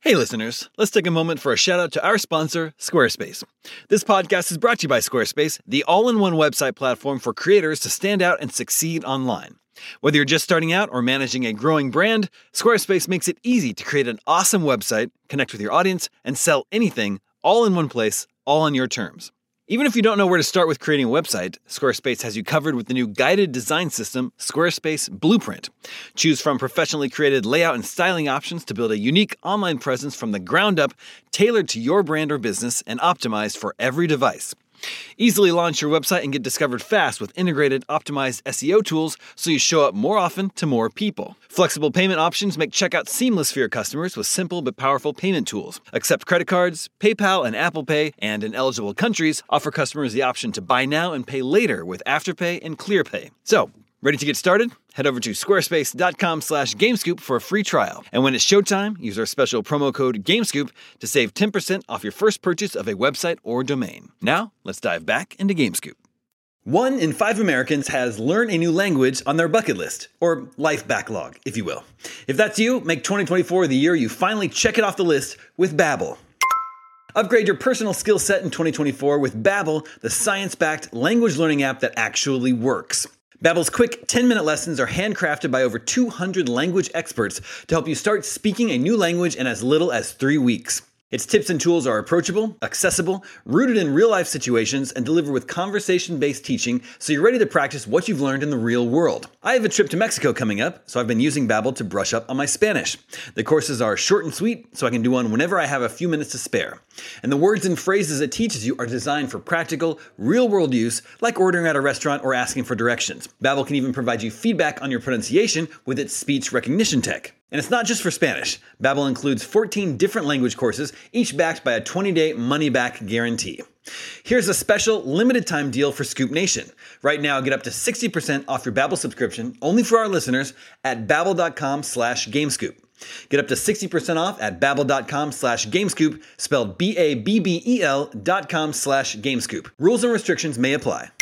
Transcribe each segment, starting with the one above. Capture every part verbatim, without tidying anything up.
Hey listeners, let's take a moment for a shout out to our sponsor, Squarespace. This podcast is brought to you by Squarespace, the all-in-one website platform for creators to stand out and succeed online. Whether you're just starting out or managing a growing brand, Squarespace makes it easy to create an awesome website, connect with your audience, and sell anything all in one place, all on your terms. Even if you don't know where to start with creating a website, Squarespace has you covered with the new guided design system, Squarespace Blueprint. Choose from professionally created layout and styling options to build a unique online presence from the ground up, tailored to your brand or business and optimized for every device. Easily launch your website and get discovered fast with integrated, optimized S E O tools so you show up more often to more people. Flexible payment options make checkout seamless for your customers with simple but powerful payment tools. Accept credit cards, PayPal and Apple Pay, and in eligible countries, offer customers the option to buy now and pay later with Afterpay and ClearPay. So, ready to get started? Head over to squarespace.com slash GameScoop for a free trial. And when it's showtime, use our special promo code GameScoop to save ten percent off your first purchase of a website or domain. Now, let's dive back into GameScoop. One in five Americans has learn a new language on their bucket list, or life backlog, if you will. If that's you, make twenty twenty-four the year you finally check it off the list with Babbel. Upgrade your personal skill set in twenty twenty-four with Babbel, the science-backed language learning app that actually works. Babbel's quick ten-minute lessons are handcrafted by over two hundred language experts to help you start speaking a new language in as little as three weeks. Its tips and tools are approachable, accessible, rooted in real-life situations, and deliver with conversation-based teaching so you're ready to practice what you've learned in the real world. I have a trip to Mexico coming up, so I've been using Babbel to brush up on my Spanish. The courses are short and sweet, so I can do one whenever I have a few minutes to spare. And the words and phrases it teaches you are designed for practical, real-world use, like ordering at a restaurant or asking for directions. Babbel can even provide you feedback on your pronunciation with its speech recognition tech. And it's not just for Spanish. Babbel includes fourteen different language courses, each backed by a twenty-day money-back guarantee. Here's a special limited-time deal for Scoop Nation. Right now, get up to sixty percent off your Babbel subscription, only for our listeners, at babbel.com slash GameScoop. Get up to sixty percent off at babbel.com slash GameScoop, spelled B A B B E L dot com slash GameScoop. Rules and restrictions may apply.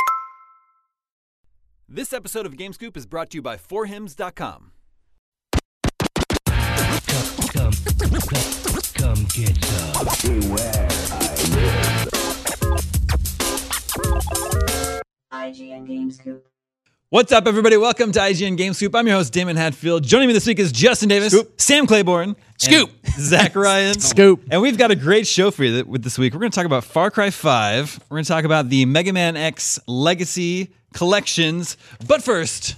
This episode of GameScoop is brought to you by four hymns dot com. Come, come, come, come get some. Beware, I G N GameScoop. What's up, everybody? Welcome to I G N GameScoop. I'm your host, Damon Hatfield. Joining me this week is Justin Davis, Scoop. Sam Claiborne, Scoop, Zach Ryan, Scoop. And we've got a great show for you with this week. We're going to talk about Far Cry five. We're going to talk about the Mega Man X Legacy Collections. But first,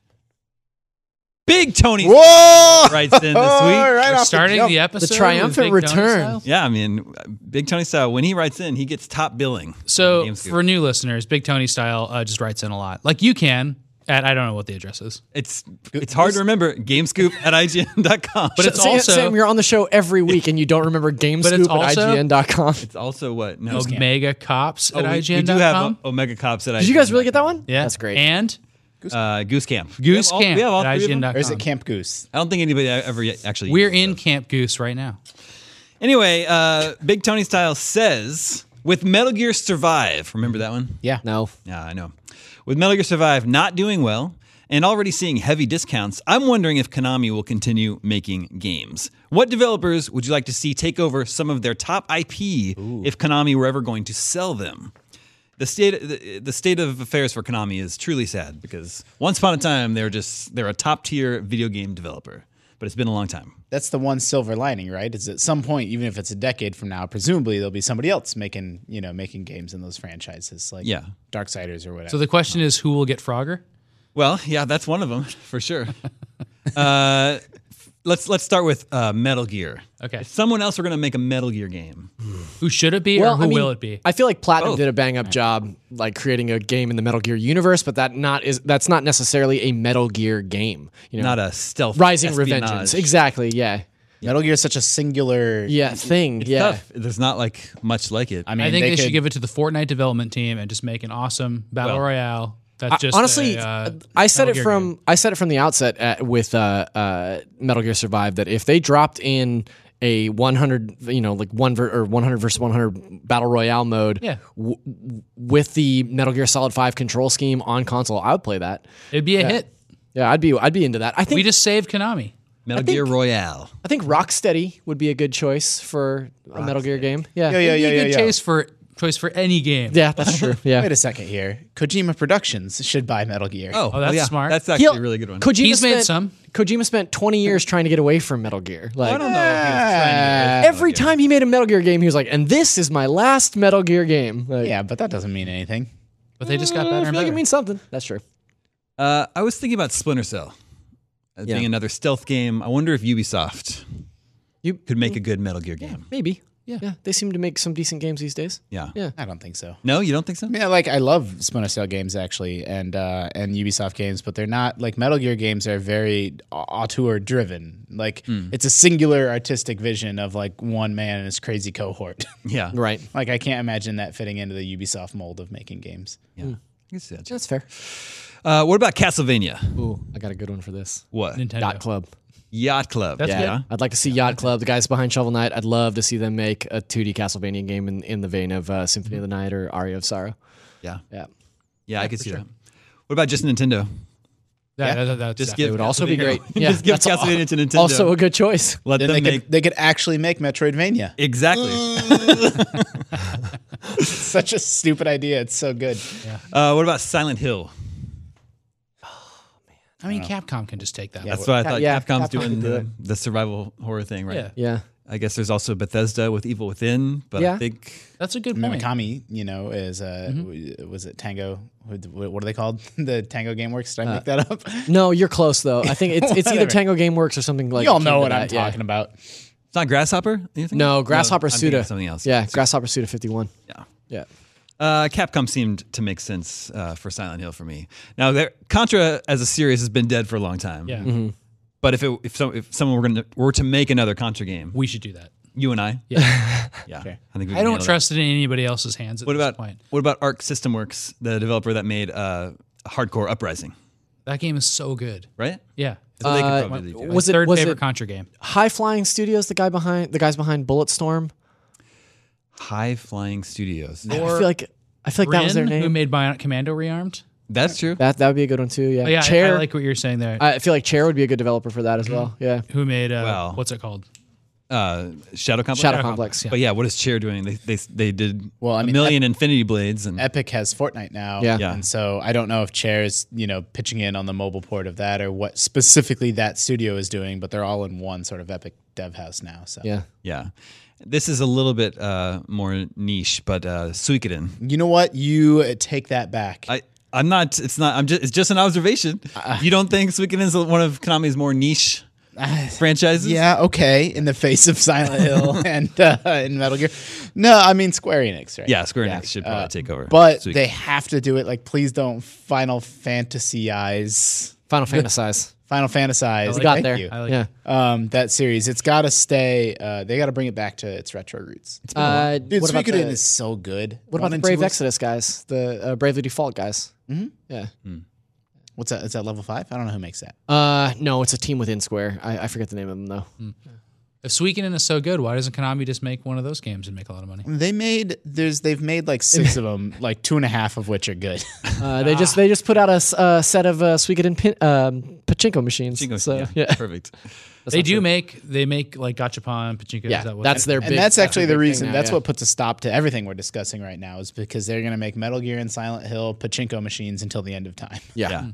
Big Tony Whoa! writes in this week. Right We're off starting the, the, episode. The triumphant with Big Tony return. style? Yeah, I mean, Big Tony style, when he writes in, he gets top billing. So on GameScoop. for new listeners, Big Tony style uh, just writes in a lot. Like you can at, I don't know what the address is. It's it's hard to remember, GameScoop at I G N dot com. But it's Sam, also Sam, you're on the show every week and you don't remember But GameScoop it's at also- I G N dot com. It's also what? No. Omega Cops Oh, at we, I G N we dot com. do have o- Omega Cops at I G N. Did you guys really get that one? Yeah. That's great. And Uh, Goose Camp. Goose We have all- Camp we have all at three of them? I G N dot com. Or is it Camp Goose? I don't think anybody ever yet actually. We're uses in those. Camp Goose right now. Anyway, uh, Big Tony Style says, with Metal Gear Survive, remember that one? Yeah. No. Yeah, I know. With Metal Gear Survive not doing well and already seeing heavy discounts, I'm wondering if Konami will continue making games. What developers would you like to see take over some of their top I P Ooh. if Konami were ever going to sell them? The state, the, the state of affairs for Konami is truly sad because once upon a time they were just they're a top tier video game developer, but it's been a long time. That's the one silver lining, right? Is at some point, even if it's a decade from now, presumably there'll be somebody else making, you know, making games in those franchises, like Yeah. Darksiders or whatever. So the question is, who will get Frogger? Well, yeah, that's one of them for sure. uh, let's let's start with uh, Metal Gear. Okay. If someone else were going to make a Metal Gear game, Who should it be, Well, or who I mean, will it be? I feel like Platinum Both. did a bang up job, like creating a game in the Metal Gear universe, but that not is that's not necessarily a Metal Gear game. You know, not a stealth Rising espionage. Revengeance. Exactly. Yeah. Metal Gear is such a singular. Yeah. Thing. It's yeah. tough. There's not like much like it. I mean, I think they, could, should give it to the Fortnite development team and just make an awesome battle Well, royale. That's I- just honestly, a, uh, I said Metal it Gear from game. I said it from the outset at, with uh, uh, Metal Gear Survive that if they dropped in a one hundred, you know, like one ver- or one hundred versus one hundred battle royale mode, Yeah. w- with the Metal Gear Solid five control scheme on console, I would play that. It'd be a hit. Yeah, I'd be I'd be into that. I think We just saved Konami. Metal think- Gear Royale. I think Rocksteady would be a good choice for a Metal Gear game. Yeah, Yeah, yeah, It'd be yeah, a yeah. good yeah. choice for choice for any game. Yeah, that's true. Yeah. Wait a second here. Kojima Productions should buy Metal Gear. Oh, Oh, that's yeah. smart. That's actually He'll- a really good one. Kojima He's made spent, some. Kojima spent twenty years trying to get away from Metal Gear. Like I don't know if he was trying to get rid of every Metal Gear. time he made a Metal Gear game, he was like, "And this is my last Metal Gear game." Like, Yeah, but that doesn't mean anything. But they just got I better feel and like better. it means something. That's true. Uh, I was thinking about Splinter Cell as Yeah. being another stealth game. I wonder if Ubisoft You could make a good Metal Gear game. maybe. Yeah. yeah, they seem to make some decent games these days. Yeah. Yeah. I don't think so. No, you don't think so? I mean, like I love Splinter Cell games actually, and uh, and Ubisoft games, but they're not like Metal Gear games are very auteur driven. Like it's a singular artistic vision of like one man and his crazy cohort. Yeah. Right. Like I can't imagine that fitting into the Ubisoft mold of making games. Yeah. I can see that. That's fair. Uh, what about Castlevania? Ooh, I got a good one for this. What? Nintendo. Yacht Club. Yacht Club. That's yeah. good. I'd like to see Yacht Club, the guys behind Shovel Knight. I'd love to see them make a two D Castlevania game in, in the vein of uh, Symphony of the Night or Aria of Sorrow. Yeah. Yeah. Yeah, I could see that. What about just Nintendo? Yeah, that, that, that's Just exactly- give It would also be Castlevania- great. Yeah, just give that's al- Castlevania to Nintendo. Also a good choice. Let Then them they make could they could actually make Metroidvania. exactly. It's such a stupid idea. It's so good. uh, what about Silent Hill? I mean, Capcom can just take that. That's what I thought. yeah, Capcom's Capcom doing could do the, it. the survival horror thing, right? Yeah. Yeah. I guess there's also Bethesda with Evil Within, but I Yeah. think That's a good point. Mimikami, you know, is uh, w- was it Tango? What what are they called? The Tango GameWorks? Did I make that up? No, you're close though. I think it's it's either Whatever. Tango GameWorks or something like. you all akin know to what that, I'm yeah. talking about. it's not Grasshopper. You think? No, Grasshopper I'm thinking Suda. of something else. Yeah, Grasshopper Suda fifty-one. Yeah. Yeah. Uh, Capcom seemed to make sense uh, for Silent Hill for me. Now, there, Contra as a series has been dead for a long time. Yeah, Mm-hmm. But if it, if, so, if someone were, gonna, were to make another Contra game, we should do that. you and I, Yeah, yeah, Okay. I think we I can don't nail that. trust it in anybody else's hands at What this about point. what about Arc System Works, the developer that made uh, Hardcore Uprising, That game is so good. right? Yeah, So they could Uh, probably do that. was it third was favorite it Contra game. High Flying Studios, the guy behind the guys behind Bulletstorm? High Flying Studios. I feel like I feel like that was their Rin, who name. made Bionic Commando Rearmed. That's true. that that would be a good one too. Yeah. Oh, yeah, I- Chair. I, like what you're saying there. I feel like Chair would be a good developer for that as well. Yeah. who made uh, Well, what's it called? Uh, Shadow Complex. Shadow Shadow Complex. Complex, yeah. But yeah, what is Chair doing? They they they did Well, I a mean, million Infinity Blades and Epic has Fortnite now. Yeah. Yeah. And so I don't know if Chair's, you know, pitching in on the mobile port of that or what specifically that studio is doing, but they're all in one sort of Epic dev house now. So Yeah. yeah. This is a little bit uh, more niche, but uh, Suikoden. you know what? You take that back. I I'm not. It's not. I'm just. It's just an observation. you don't think Suikoden is one of Konami's more niche franchises? Yeah, okay. In the face of Silent Hill and uh, and Metal Gear. No, I mean Square Enix, right? Yeah. Square Enix should probably take over. But Suikoden. they have to do it. Like, please don't Final Fantasy-ize. Final Fantasize. Final Fantasize. We got Thank there. you. I like yeah. Um, that series. It's got to stay. Uh, they got to bring it back to its retro roots. Uh, Dude, what about Suikoden the, is so good. what One about the and Brave two are- Exodus guys? The uh, Bravely Default guys. Mm-hmm. Yeah. What's that? Is that level five? I don't know who makes that. Uh, no, it's a team within Square. I, I forget the name of them though. If Suikoden is so good, why doesn't Konami just make one of those games and make a lot of money? They made there's they've made like six of them, like two and a half of which are good. Uh, they just they just put out a, s- a set of uh, Suikoden pin, um, pachinko machines. Jingo- so yeah, yeah, perfect. They do make they make like gachapon, pachinko. Yeah, is that what that's their and big. that's actually their the big reason. thing now, that's yeah. what puts a stop to everything we're discussing right now is because they're going to make Metal Gear and Silent Hill pachinko machines until the end of time. Yeah. Yeah.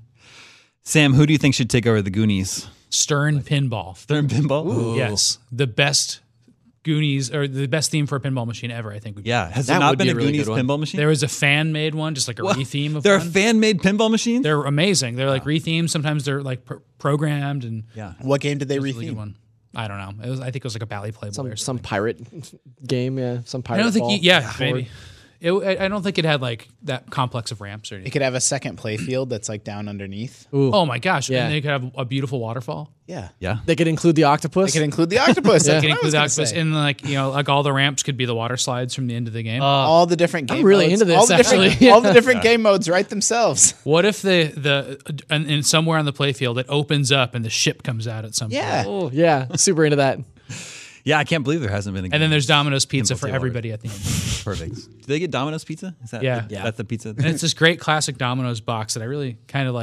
Sam, who do you think should take over the Goonies? Stern Pinball. Thurn Pinball? Yes, the best Goonies or the best theme for a pinball machine ever. I think. Would be. Yeah. Has That there not would been be a a really Goonies good one. pinball machine? There was a fan made one, just like a What? re-theme of There are one. fan made pinball machines? They're amazing. They're like re-themed. Sometimes they're like pr- programmed and yeah. What game did they it's a really good retheme? one. I don't know. It was. I think it was like a Bally Playboy Some or some something. pirate game. Yeah, some pirate. I don't think. ball You, yeah, forward. maybe. It, I I don't think it had like that complex of ramps or It anything. could have a second play field that's like down underneath. Ooh. Oh my gosh! Yeah. And they could have a beautiful waterfall. Yeah. Yeah. They could include the octopus. It could include the octopus. They That's could what I include was the gonna octopus, say. and like you know, like all the ramps could be the water slides from the end of the game. all the different game I'm really modes. into this, all the different, actually. all the different game modes write themselves. What if the the and, and somewhere on the playfield it opens up and the ship comes out at some Yeah. point? Oh yeah, super into that. Yeah, I can't believe there hasn't been a And then there's Domino's Pizza Pinball for table everybody at the end. Perfect. Do they get Domino's pizza? Is that Yeah. the, Yeah. that's the pizza? And it's this great classic Domino's box that I really kind of like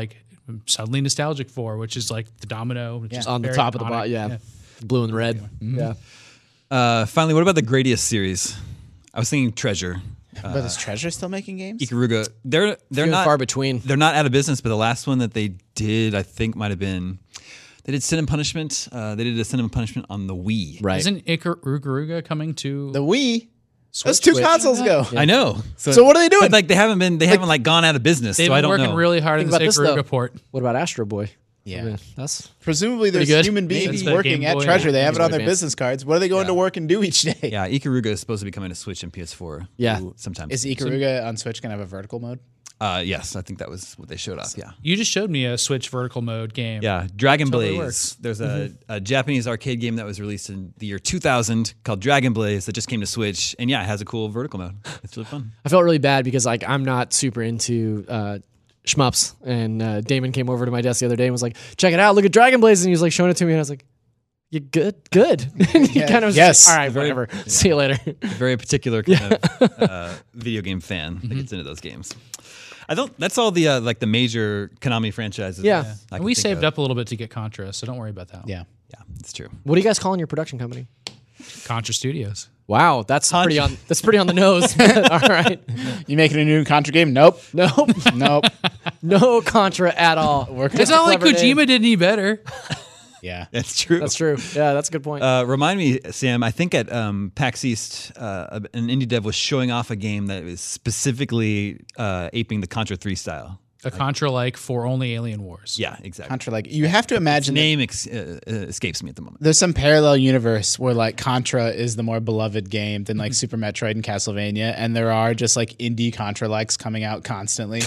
I'm suddenly nostalgic for, which is like the domino, which is On the very top of the iconic. bottom, yeah. Blue and red. Yeah. Uh, finally, what about the Gradius series? I was thinking Treasure. But is Treasure still making games? Ikaruga. They're they're and not far between. They're not out of business, but the last one that they did, I think, might have been. They did Sin and Punishment. Uh, they did a Sin and Punishment on the Wii. Right. Isn't Ikaruga coming to The Wii. That's two Switch. consoles ago. I know. So what are they doing? But like they haven't been, they haven't like gone out of business. They've so I been don't working know. really hard Think on about this this, Ikaruga though. port. What about Astro Boy? Yeah. I mean, that's Presumably there's good. human Maybe. beings That's the working Game at Boy. Treasure. They have it Game on Boy their Advance. business cards. What are they going to work and do each day? Yeah, Ikaruga is supposed to be coming to Switch and P S four. Yeah. sometime. Is Ikaruga on Switch going to have a vertical mode? Uh, yes, I think that was what they showed off. Yeah. You just showed me a Switch vertical mode game. Yeah, Dragon Totally Blaze. works. There's a, a Japanese arcade game that was released in the year two thousand called Dragon Blaze that just came to Switch, and yeah, it has a cool vertical mode. It's really fun. I felt really bad because like I'm not super into uh, shmups, and uh, Damon came over to my desk the other day and was like, "Check it out, look at Dragon Blaze," and he was like showing it to me, and I was like, "You good? Good." And he Yeah. kind of was Yes. just like, all right, whatever. See you later. Very particular kind of uh, video game fan that gets into those games. I don't. That's all the uh, like the major Konami franchises. Yeah. I And can we think saved of. up a little bit to get Contra, so don't worry about that. Yeah. Yeah, it's true. What are you guys calling your production company? Contra Studios. Wow, that's Contra. pretty on. That's pretty on the nose. All right. You making a new Contra game? Nope. Nope. Nope. No Contra at all. Working It's on- not like clever Kojima name. did any better. Yeah. That's true. That's true. Yeah, that's a good point. Uh, remind me, Sam. I think at um, PAX East, uh, an indie dev was showing off a game that was specifically uh, aping the Contra three style. A Contra like for only Alien Wars. Yeah, exactly. Contra, like, you have to Its imagine that name ex- uh, uh, escapes me at the moment. there's some parallel universe where like Contra is the more beloved game than like Super Metroid and Castlevania, and there are just like indie Contra likes coming out constantly.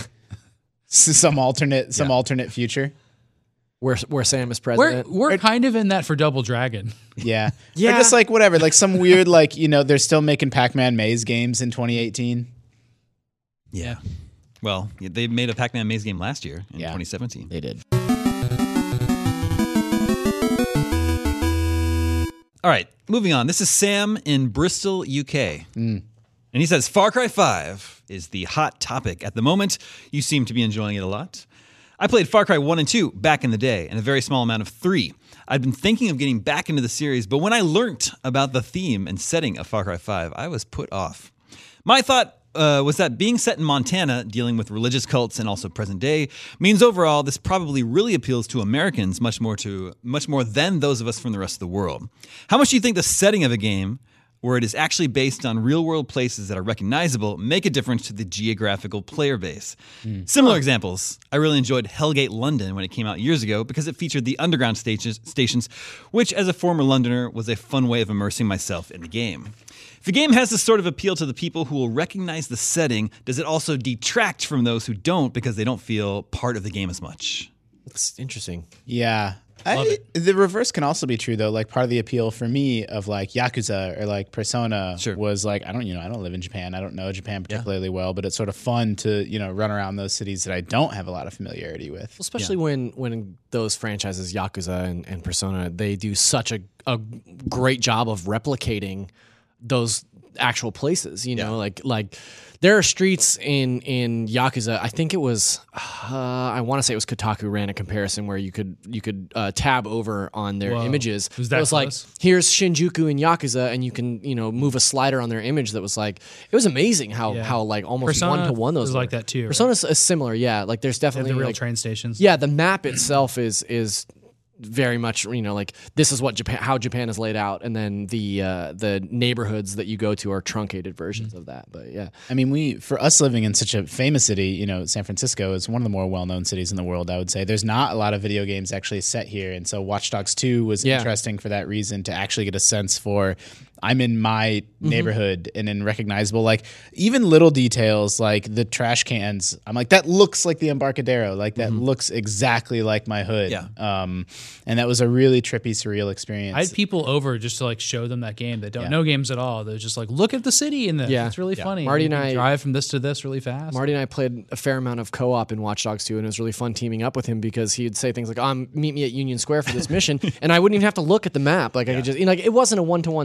S- some alternate, some Yeah. alternate future. where where Sam is We're president. we're kind of in that for Double Dragon. Yeah, Yeah. Or just like whatever, like some weird like you know they're still making Pac-Man Maze games in twenty eighteen. Yeah. Well, yeah, they made a Pac-Man Maze game last year in Yeah. twenty seventeen. They did. All right, moving on. This is Sam in Bristol, U K. And he says, Far Cry five is the hot topic at the moment. You seem to be enjoying it a lot. I played Far Cry one and two back in the day, and a very small amount of three. I'd been thinking of getting back into the series, but when I learnt about the theme and setting of Far Cry five, I was put off. My thought uh, was that being set in Montana, dealing with religious cults and also present day, means overall this probably really appeals to Americans much more to much more than those of us from the rest of the world. How much do you think the setting of a game, where it is actually based on real-world places that are recognizable, make a difference to the geographical player base? Similar examples. I really enjoyed Hellgate London when it came out years ago because it featured the underground stations, stations, which as a former Londoner was a fun way of immersing myself in the game. If a game has this sort of appeal to the people who will recognize the setting, does it also detract from those who don't because they don't feel part of the game as much? It's interesting. Yeah. I, the reverse can also be true though. Like part of the appeal for me of like Yakuza or like Persona Sure. was like I don't you know I don't live in Japan. I don't know Japan particularly well, but it's sort of fun to you know run around those cities that I don't have a lot of familiarity with. Especially when when those franchises, Yakuza and, and Persona, they do such a, a great job of replicating those actual places. You know, like like there are streets in in Yakuza. I think it was uh, I want to say it was Kotaku ran a comparison where you could you could uh, tab over on their Whoa. images. Was It that was like close? here's Shinjuku in Yakuza, and you can you know move a slider on their image that was like it was amazing how Yeah. how like almost Persona one to one those is were. like that too, right? Persona's is similar, yeah. Like there's They have definitely the real like, train stations. yeah, the map itself is is very much you know like this is what Japan how Japan is laid out, and then the uh, the neighborhoods that you go to are truncated versions of that. But yeah, I mean, we for us living in such a famous city, you know, San Francisco is one of the more well-known cities in the world. I would say there's not a lot of video games actually set here, and so Watch Dogs two was Yeah. interesting for that reason to actually get a sense for. I'm in my neighborhood and in recognizable, like even little details like the trash cans. I'm like, that looks like the Embarcadero. Like that looks exactly like my hood. Yeah. Um, and that was a really trippy, surreal experience. I had people over just to like show them that game that don't Yeah. know games at all. They're just like, look at the city in this. Yeah. It's really funny. Marty You and can I- drive from this to this really fast. Marty and I played a fair amount of co-op in Watch Dogs two, and it was really fun teaming up with him because he'd say things like, "Um, meet me at Union Square for this mission," and I wouldn't even have to look at the map. Like I could just, you know, like it wasn't a one-to-one city,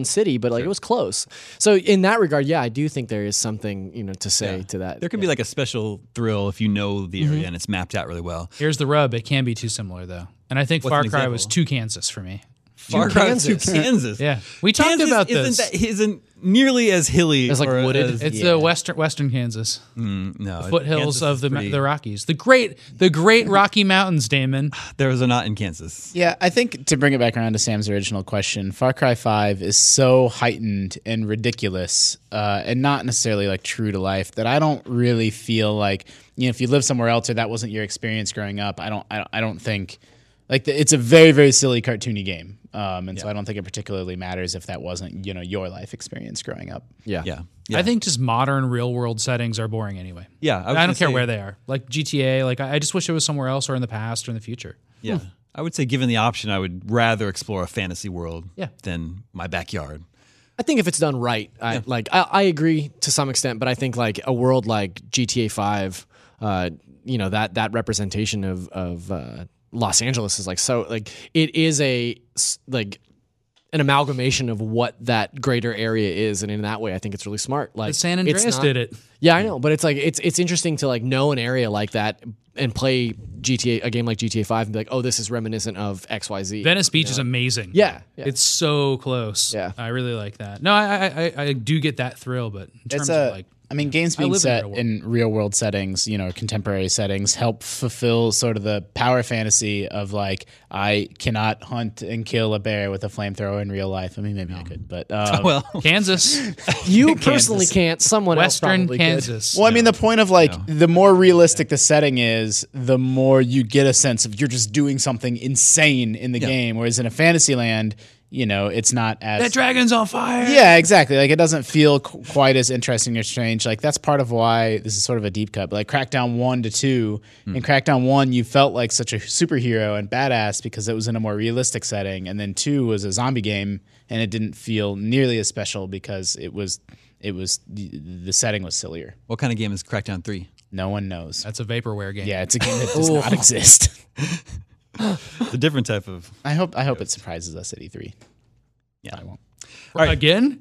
but like it was close. So in that regard, yeah, I do think there is something, you know, to say Yeah. to that. There can be like a special thrill if you know the area and it's mapped out really well. Here's the rub: it can be too similar though, and I think What's Far an Cry was example? too Kansas for me. Far Cry to Kansas. Kansas. Yeah, we talked Kansas about isn't this. That, isn't nearly as hilly. It's like or wooded. as- It's Yeah. the western western Kansas, mm, no, foothills Kansas of is the pretty- the Rockies, the great the great Rocky Mountains, Damon. Those are not in Kansas. Yeah, I think to bring it back around to Sam's original question, Far Cry five is so heightened and ridiculous uh, and not necessarily like true to life that I don't really feel like, you know, if you live somewhere else or that wasn't your experience growing up, I don't I don't, I don't think like the, it's a very very silly cartoony game. Um, and so I don't think it particularly matters if that wasn't, you know, your life experience growing up. yeah. Yeah. yeah. I think just modern real world settings are boring anyway. Yeah, I I, was don't gonna care say- where they are. Like G T A, like I, I just wish it was somewhere else or in the past or in the future. Yeah. I would say, given the option, I would rather explore a fantasy world Yeah. than my backyard. I think if it's done right, I like I, I agree to some extent, but I think like a world like G T A five, uh, you know, that that representation of of uh, Los Angeles is like so like it is a s- like an amalgamation of what that greater area is, and in that way, I think it's really smart. Like But San it's Andreas not- did it. Yeah, I know, but it's like it's it's interesting to like know an area like that and play G T A a game like G T A five and be like, oh, this is reminiscent of X Y Z. Venice Beach is amazing. Yeah, yeah. It's so close. Yeah. I really like that. No, I I, I, I do get that thrill, but in terms It's a, of like I mean, games I being live in set real world. in real world settings, you know, contemporary settings, help fulfill sort of the power fantasy of like, I cannot hunt and kill a bear with a flamethrower in real life. I mean, maybe I could, but um, Well, Kansas, You personally can't. Someone else Western probably could. Kansas. well, I mean, the point of like the more realistic the setting is, the more you get a sense of you're just doing something insane in the Yeah. game. Whereas in a fantasy land, you know, it's not as That dragon's on fire. Yeah, exactly. Like it doesn't feel qu- quite as interesting or strange. Like that's part of why this is sort of a deep cut. But like Crackdown one to two, in Crackdown one, you felt like such a superhero and badass because it was in a more realistic setting, and then two was a zombie game, and it didn't feel nearly as special because it was it was the, the setting was sillier. what kind of game is Crackdown three? No one knows. That's a vaporware game. Yeah, it's a game that does not exist. It's a different type of. I hope I hope it surprises us at E three. Yeah. I won't. Again?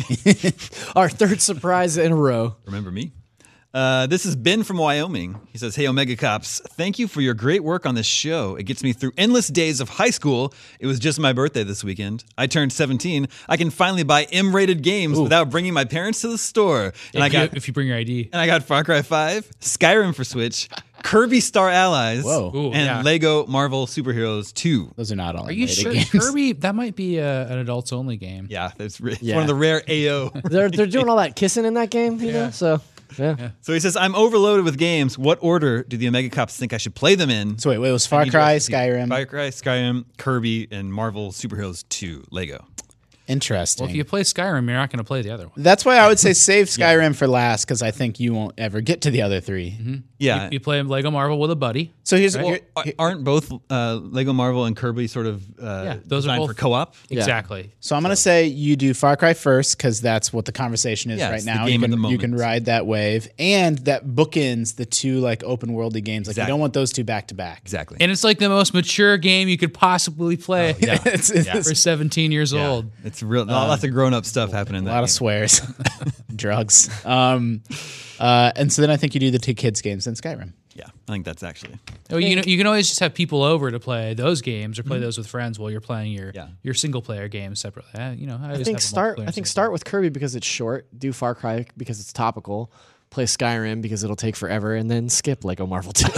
Our third surprise in a row. Remember me? Uh, this is Ben from Wyoming. He says, "Hey, Omega Cops, thank you for your great work on this show. It gets me through endless days of high school. It was just my birthday this weekend. I turned seventeen. I can finally buy M-rated games without bringing my parents to the store. And if, I you, got if you bring your I D. and I got Far Cry five, Skyrim for Switch, Kirby Star Allies, Whoa. Ooh, and yeah. Lego Marvel Superheroes two. Those are not all. Are you sure games. Kirby? That might be a, an adults only game. Yeah, it's, re- it's Yeah. one of the rare A O. They're they're doing all that kissing in that game, you know. So yeah. So he says, I'm overloaded with games. What order do the Omega Cops think I should play them in? So wait, wait, it was Far I need Cry, you guys to see Skyrim. Far Cry, Skyrim, Kirby, and Marvel Superheroes two, Lego. Interesting. Well, if you play Skyrim, you're not going to play the other one. That's why I would say save Skyrim for last because I think you won't ever get to the other three. Yeah. You, you play Lego Marvel with a buddy. So here's Right. here- Well, aren't both uh, Lego Marvel and Kirby sort of uh, Yeah, those are designed both- for co-op? Exactly. so I'm gonna say you do Far Cry first because that's what the conversation is Yeah, right it's the now. game you of can the you can moment. ride that wave, and that bookends the two like open worldy games. Like Exactly. you don't want those two back to back. Exactly. And it's like the most mature game you could possibly play yeah. It's, it's for seventeen years Yeah. old. It's real. lots of grown-up stuff happening in a that lot of game. swears, drugs. Um, uh, and so then I think you do the two kids games then Skyrim. Yeah, I think that's actually. Oh, you know, you can always just have people over to play those games or play those with friends while you're playing your Yeah. your single player games separately. Uh, you know, I, I think start. I think start with Kirby because it's short. Do Far Cry because it's topical. Play Skyrim because it'll take forever, and then skip Lego Marvel two.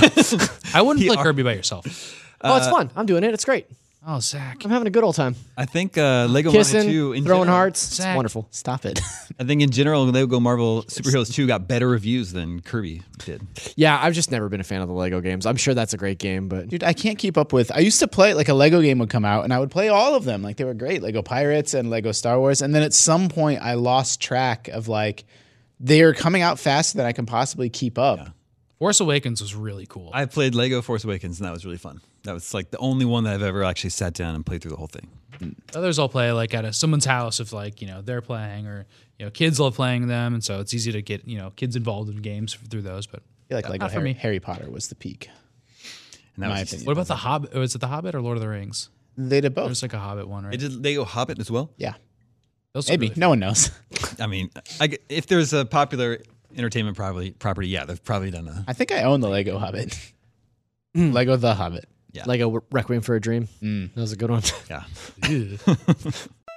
I wouldn't play Kirby by yourself. oh, it's fun. I'm doing it. It's great. Oh, Zach. I'm having a good old time. I think uh, Lego Kissing, Marvel two in throwing general, hearts. It's Zach. wonderful. Stop it. I think in general, Lego Marvel Superheroes two got better reviews than Kirby did. Yeah, I've just never been a fan of the Lego games. I'm sure that's a great game, but Dude, I can't keep up with. I used to play like a Lego game would come out, and I would play all of them. Like they were great, Lego Pirates and Lego Star Wars. And then at some point, I lost track of like they are coming out faster than I can possibly keep up. Force Awakens was really cool. I played Lego Force Awakens, and that was really fun. That was like the only one that I've ever actually sat down and played through the whole thing. Others all play like at a, someone's house if like you know they're playing or you know kids love playing them, and so it's easy to get you know kids involved in games through those. But I feel like Lego not for Harry, me. Harry Potter was the peak. And that My was just- opinion. What about the Hobbit? Was it the Hobbit or Lord of the Rings? They did both. There's like a Hobbit one, right? They did Lego Hobbit as well. Yeah. Those are Maybe really no one knows. I mean, I g if there's a popular entertainment property, property, yeah, they've probably done a. I think I own the Lego Hobbit. Lego the Hobbit. Yeah. Lego Requiem for a Dream. Mm. That was a good one. Yeah. Ew.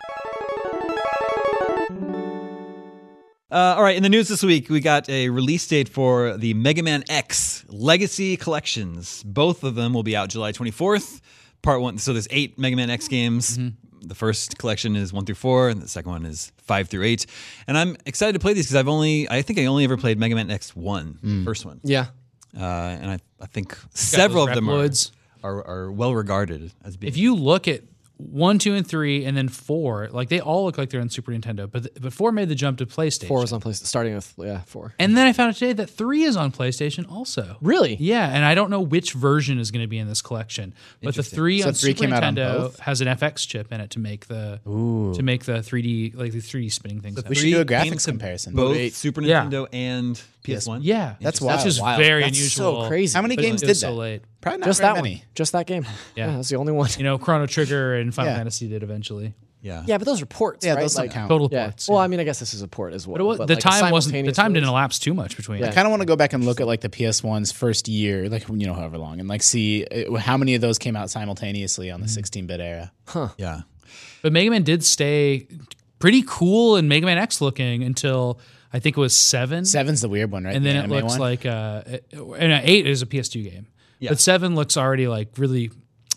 Uh, all right, in the news this week, we got a release date for the Mega Man X Legacy Collections. Both of them will be out July twenty-fourth. Part one, so there's eight Mega Man X games. Mm-hmm. The first collection is one through four, and the second one is five through eight. And I'm excited to play these because I've only, I think I only ever played Mega Man X one, Mm. first one. Yeah. Uh, and I, I think several those of them are, Reploids. are, are well regarded as being. If you look at one, two, and three, and then four, like they all look like they're on Super Nintendo, but th- but four made the jump to PlayStation. Four was on PlayStation, starting with, yeah, four. And then I found out today that three is on PlayStation also. Really? Yeah, and I don't know which version is going to be in this collection, but the three So on three Super came out on Nintendo both? has an F X chip in it to make the to make the three D like the three D spinning things. happen. We should do a came graphics to comparison. Both Eight. Super Yeah. Nintendo and P S one. Yeah, That's That's just wild. very That's unusual. so crazy. How many But games it did was that? so late. Probably not Just very that many. one. Just that game. Yeah. Yeah, that's the only one. You know, Chrono Trigger and Final Yeah. Fantasy did eventually. Yeah. Yeah, but those are ports, Yeah, right? those don't Like, count. Total Yeah. ports. Well, yeah. I mean, I guess this is a port as well. But it was, but the like a time wasn't. The simultaneous time didn't release. elapse too much between. Yeah. it. I kind of want to go back and look at like the P S one's first year, like you know, however long, and like see uh, how many of those came out simultaneously on the sixteen-bit era. Yeah. But Mega Man did stay pretty cool and Mega Man X looking until I think it was seven. Seven's the weird one, right? and The then it anime looks one? like uh, it- and uh, eight is a P S two game. Yeah. But seven looks already like really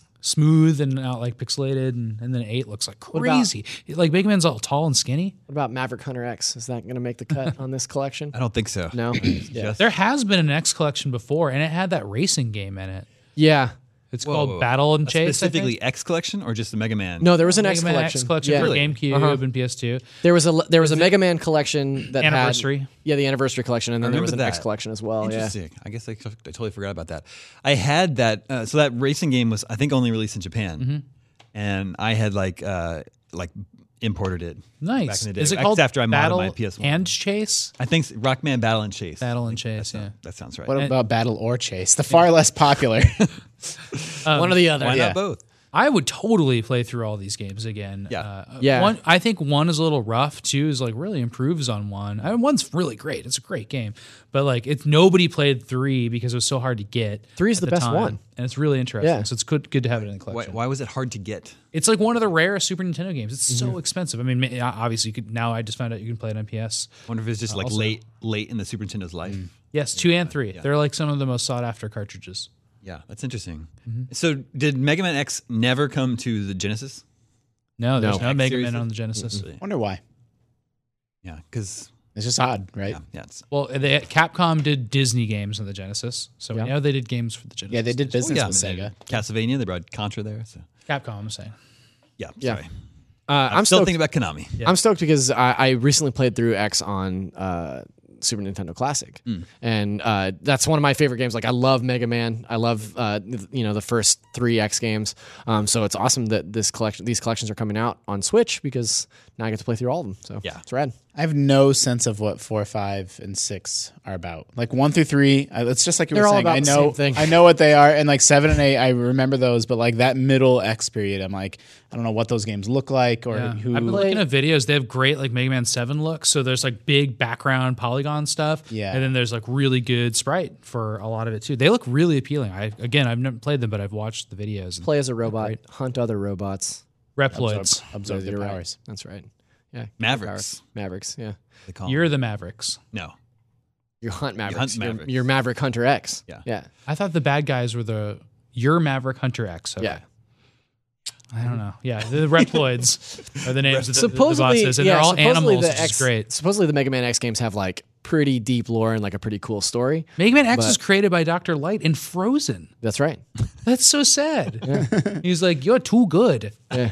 smooth and not like pixelated, and, and then eight looks like about- crazy. Like Mega Man's all tall and skinny. What about Maverick Hunter X? Is that going to make the cut on this collection? I don't think so. No. Yeah. Just- There has been an X collection before, and it had that racing game in it. Yeah. It's Whoa, called whoa, whoa. Battle and A Chase. I Specifically think. X collection or just the Mega Man? No, there was an Mega X Man collection. X collection yeah. for Really? GameCube Uh-huh. and P S two. There was a there was a Mega Man collection that Anniversary. Had, yeah, the anniversary collection, and then there was an remember X that. collection as well. Yeah. Interesting. I guess I, I totally forgot about that. I had that. Uh, so that racing game was, I think, only released in Japan, Mm-hmm. and I had like uh, like imported it. Nice. Back in the day. Is it Ex- called after I modded Battle my P S one. and Chase? I think Rockman Battle and Chase. Battle and Chase. That Yeah. sounds- That sounds right. What about Battle or Chase? The far less popular. One or the other. Why yeah. not both? I would totally play through all these games again. Yeah. uh, Yeah. One, I think one is a little rough. Two is like really improves on one. I mean, one's really great. It's a great game, but like it's nobody played three because it was so hard to get. Three is at the best time. one. and it's really interesting. Yeah. So it's good, good to have it in the Why, collection. why was it hard to get? It's like one of the rare Super Nintendo games. It's Mm-hmm. so expensive. I mean, ma- obviously, you could now. I just found out you can play it on P S. I wonder if it's just like Also- late late in the Super Nintendo's life. Mm. Yes, two and three. They're like some of the most sought after cartridges. Yeah, that's interesting. Mm-hmm. So did Mega Man X never come to the Genesis? No, there's no, X Mega series Man is- on the Genesis. Wonder why. Yeah, because It's just odd, right? yeah, yeah, it's, Well, they, Capcom did Disney games on the Genesis, so Yeah. we know they did games for the Genesis. Yeah, they did business yeah. with I mean, Sega. Castlevania. They brought Contra there. So Capcom, I'm saying. yeah, Yeah. sorry. Uh, I'm, I'm still stoked. thinking about Konami. I'm stoked because I, I recently played through X on uh, Super Nintendo Classic, and uh, that's one of my favorite games. Like I love Mega Man. I love uh, th- you know the first three X games. Um, so it's awesome that this collection, these collections are coming out on Switch because now I get to play through all of them. So Yeah. it's rad. I have no sense of what four, five, and six are about. Like one through three, I- it's just like you They're were all saying. about I the know, same thing. I know what they are, and like seven and eight, I remember those. But like that middle X period, I'm like, I don't know what those games look like or Yeah. who. I've been looking at videos. They have great like Mega Man seven looks. So there's like big background polygon stuff. Yeah. And then there's like really good sprite for a lot of it too. They look really appealing. I again, I've never played them, but I've watched the videos. And Play as a robot, hunt other robots. Reploids. absorb, absorb their You're right. powers. That's right. Yeah, Mavericks. Mavericks. Yeah, They call You're them. the Mavericks. no. you hunt Mavericks. hunt You're- Mavericks. You're, Maverick Hunter X. Yeah. yeah, I thought the bad guys were the your Maverick Hunter X. So yeah. I don't know. Yeah, the Reploids are the names of the, the supposedly, bosses, and yeah, they're all supposedly animals, the which X, is great. Supposedly, the Mega Man X games have like pretty deep lore and like a pretty cool story. Mega Man X But- was created by Doctor Light in Frozen. That's right. That's so sad. He's like, you're too good. Yeah.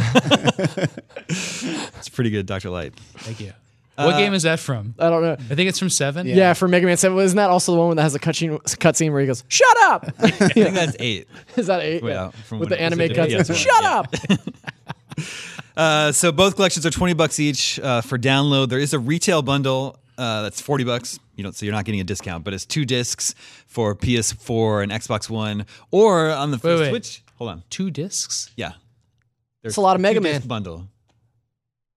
It's pretty good, Doctor Light. Thank you. What game is that from? I don't know. I think it's from Seven. Yeah, for Mega Man Seven, isn't that also the one that has a cutscene cutscene where he goes, "Shut up"? I think that's eight. Is that eight? Well, Yeah. from With when the it was anime a- cutscenes. yeah, it's Shut one, up. Uh, so both collections are twenty bucks each uh, for download. There is a retail bundle uh, that's forty bucks. You don't, so you're not getting a discount, but it's two discs for P S four and Xbox One, or on the Wait, wait. Switch. Hold on, Two discs. yeah, It's a lot of Mega two-disc Man. bundle.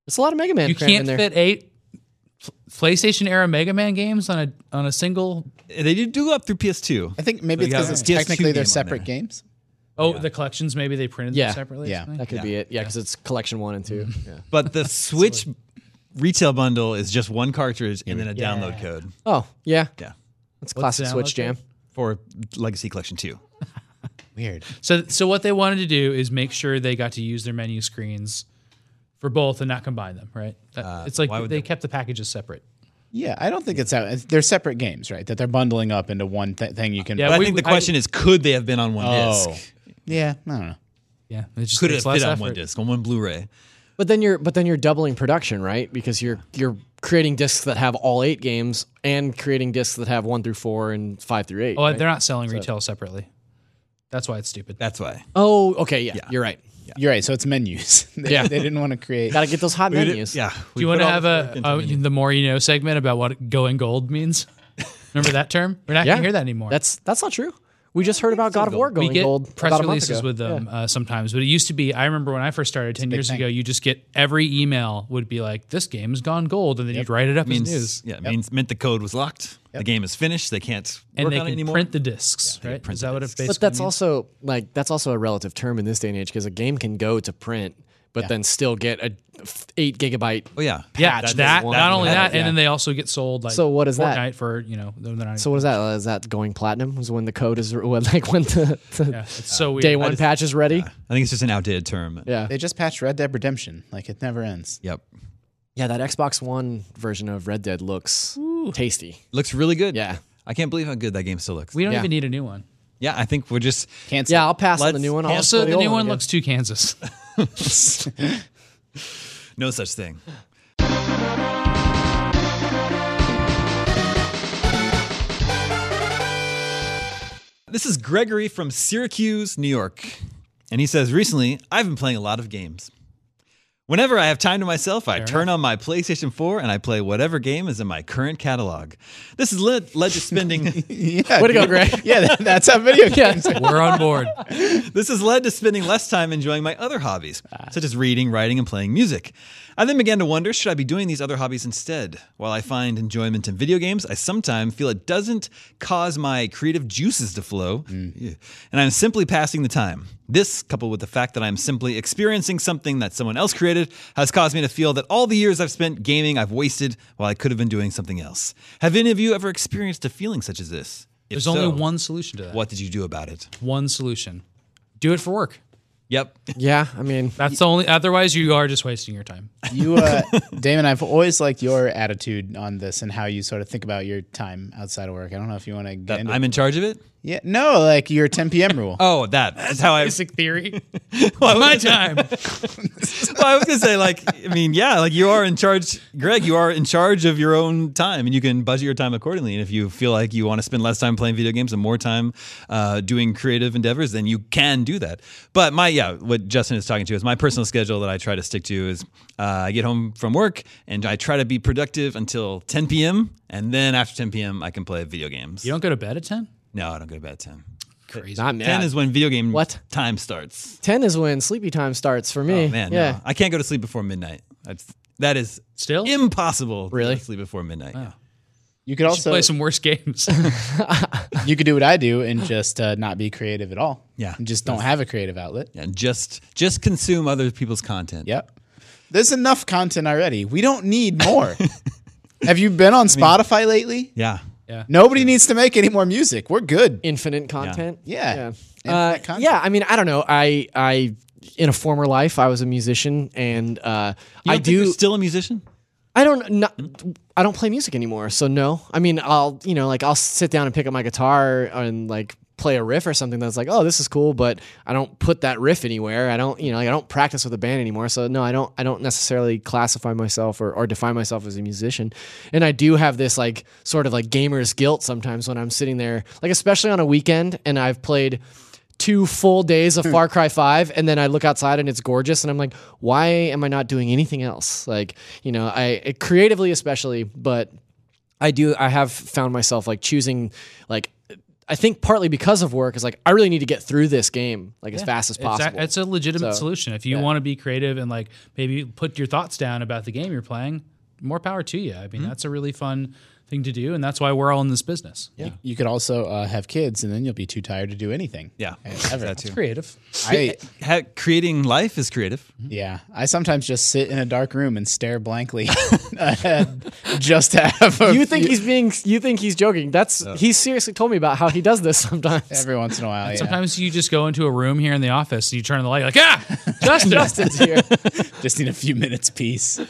It's a lot of Mega Man. You crammed can't in there. fit eight PlayStation era Mega Man games on a on a single. They did do up through P S two. I think maybe So it's you because got it's a P S two technically game they're on separate there. games. Oh, the collections maybe they printed Yeah. them separately. or Yeah. something? That could be it. Yeah, because it's collection one and two. Yeah. But the Switch retail bundle is just one cartridge and then a Yeah. download code. Oh, yeah. Yeah. That's What's the classic download Switch jam. code? For Legacy Collection two. Weird. So so what they wanted to do is make sure they got to use their menu screens for both and not combine them. Right? That, Uh, it's like why they, would they- kept the packages separate. Yeah, I don't think it's out. They're separate games, right? That they're bundling up into one th- thing you can. Yeah, But I we- think the I- question is, could they have been on one Oh. disc? Yeah, I don't know. Yeah, it just Could it takes have less fit on effort. one disc, on one Blu-ray? But then you're but then you're doubling production, right? Because you're you're creating discs that have all eight games and creating discs that have one through four and five through eight. Oh, right? they're not selling retail separately. That's why it's stupid. That's why. Oh, okay, yeah, Yeah. you're right. You're right. So it's menus. they, Yeah. they didn't want to create. Got to get those hot We did- menus. yeah. Do you want to have a, a the more you know segment about what going gold means? Remember that term? We're not Yeah. gonna hear that anymore. That's that's not true. We just heard about God of War we going get gold press about a month releases ago. with them Yeah. uh, sometimes, but it used to be. I remember when I first started ten big years thing. ago. You just get every email would be like, "This game has gone gold," and then you'd write it up as means news. yeah, it means meant the code was locked. The game is finished. They can't And work they on it can anymore. print the discs, they right? print Is the that what it discs. basically But that's means? also like that's also a relative term in this day and age because a game can go to print, but then still get a f- eight gigabyte. oh yeah, yeah, patch that. one. Not only That- that, and then they also get sold like So what is that? Fortnite for you know. They're not So what is that? Is that going platinum? Was when the code is when, like when the, the yeah, it's so weird. day one patch is ready? I think it's just an outdated term. Yeah. They just patched Red Dead Redemption. Like it never ends. Yep, Yeah, that Xbox One version of Red Dead looks tasty. looks really good. Yeah. I can't believe how good that game still looks. We don't Yeah. even need a new one. yeah, I think we're just Cancel. Yeah, I'll pass on the Let's new one. I'll just Also, play the old new one again. looks too Kansas. no such thing. This is Gregory from Syracuse, New York. And he says, recently, I've been playing a lot of games. Whenever I have time to myself, I turn on my PlayStation four and I play whatever game is in my current catalog. This has led, led to spending Yeah. Way to go, Greg. Yeah, that, that's how video games. are. We're on board. This has led to spending less time enjoying my other hobbies, such as reading, writing, and playing music. I then began to wonder, should I be doing these other hobbies instead? While I find enjoyment in video games, I sometimes feel it doesn't cause my creative juices to flow, Yeah. and I'm simply passing the time. This, coupled with the fact that I'm simply experiencing something that someone else created, has caused me to feel that all the years I've spent gaming I've wasted while I could have been doing something else. Have any of you ever experienced a feeling such as this? If There's so, only one solution to that. What did you do about it? One solution. Do it for work. Yep. Yeah, I mean, That's the only. Otherwise, you are just wasting your time. You, uh, Damon, I've always liked your attitude on this and how you sort of think about your time outside of work. I don't know if you want to get That into I'm in charge of it? Yeah, no, like your ten p.m. rule. Oh, that. That's how I. Basic theory. Well, My time. well, I was gonna say, like, I mean, yeah, like you are in charge, Greg. You are in charge of your own time, and you can budget your time accordingly. And if you feel like you want to spend less time playing video games and more time uh, doing creative endeavors, then you can do that. But my, yeah, what Justin is talking to is my personal schedule that I try to stick to is uh, I get home from work and I try to be productive until ten p.m. and then after ten p.m. I can play video games. You don't go to bed at ten? No, I don't go to bed at ten. Crazy. not me. Ten is when video game What? time starts. ten is when sleepy time starts for me. Oh man, yeah. no. I can't go to sleep before midnight. That's, that is Still? impossible. to Really? go to sleep before midnight. Wow. You could You should also play some worse games. you could do what I do and just uh, not be creative at all. Yeah. and just don't have a creative outlet. Yeah, and just just consume other people's content. Yep. There's enough content already. We don't need more. Have you been on Spotify lately? Yeah. yeah. Nobody needs to make any more music. We're good. Infinite content. Yeah. Yeah. Infinite Uh, content. yeah. I mean, I don't know. I, I, in a former life, I was a musician, and uh, You I don't think you're do. still a musician? I don't. Not, I don't play music anymore. So no. I mean, I'll you know like I'll sit down and pick up my guitar and like play a riff or something that's like, oh, this is cool, but I don't put that riff anywhere. I don't, you know, like I don't practice with a band anymore. So no, I don't, I don't necessarily classify myself or, or define myself as a musician. And I do have this like sort of like gamer's guilt sometimes when I'm sitting there, like especially on a weekend and I've played two full days of Far Cry five and then I look outside and it's gorgeous and I'm like, why am I not doing anything else? Like, you know, I creatively especially, but I do, I have found myself like choosing like I think partly because of work is like I really need to get through this game like as Yeah. fast as It's a- possible. It's a, legitimate So, solution. If you yeah. want to be creative and like maybe put your thoughts down about the game you're playing, more power to you. I mean, Mm-hmm. that's a really fun thing to do, and that's why we're all in this business. Yeah. You could also uh, have kids, and then you'll be too tired to do anything. Yeah, Ever. that too. It's creative. I, Ha- creating life is creative. yeah, I sometimes just sit in a dark room and stare blankly ahead just to have a you think few- he's being you think he's joking. That's he's seriously told me about how he does this sometimes. every once in a while. Yeah. Sometimes you just go into a room here in the office and you turn on the light, like, ah, Justin. Justin's here. just need a few minutes peace.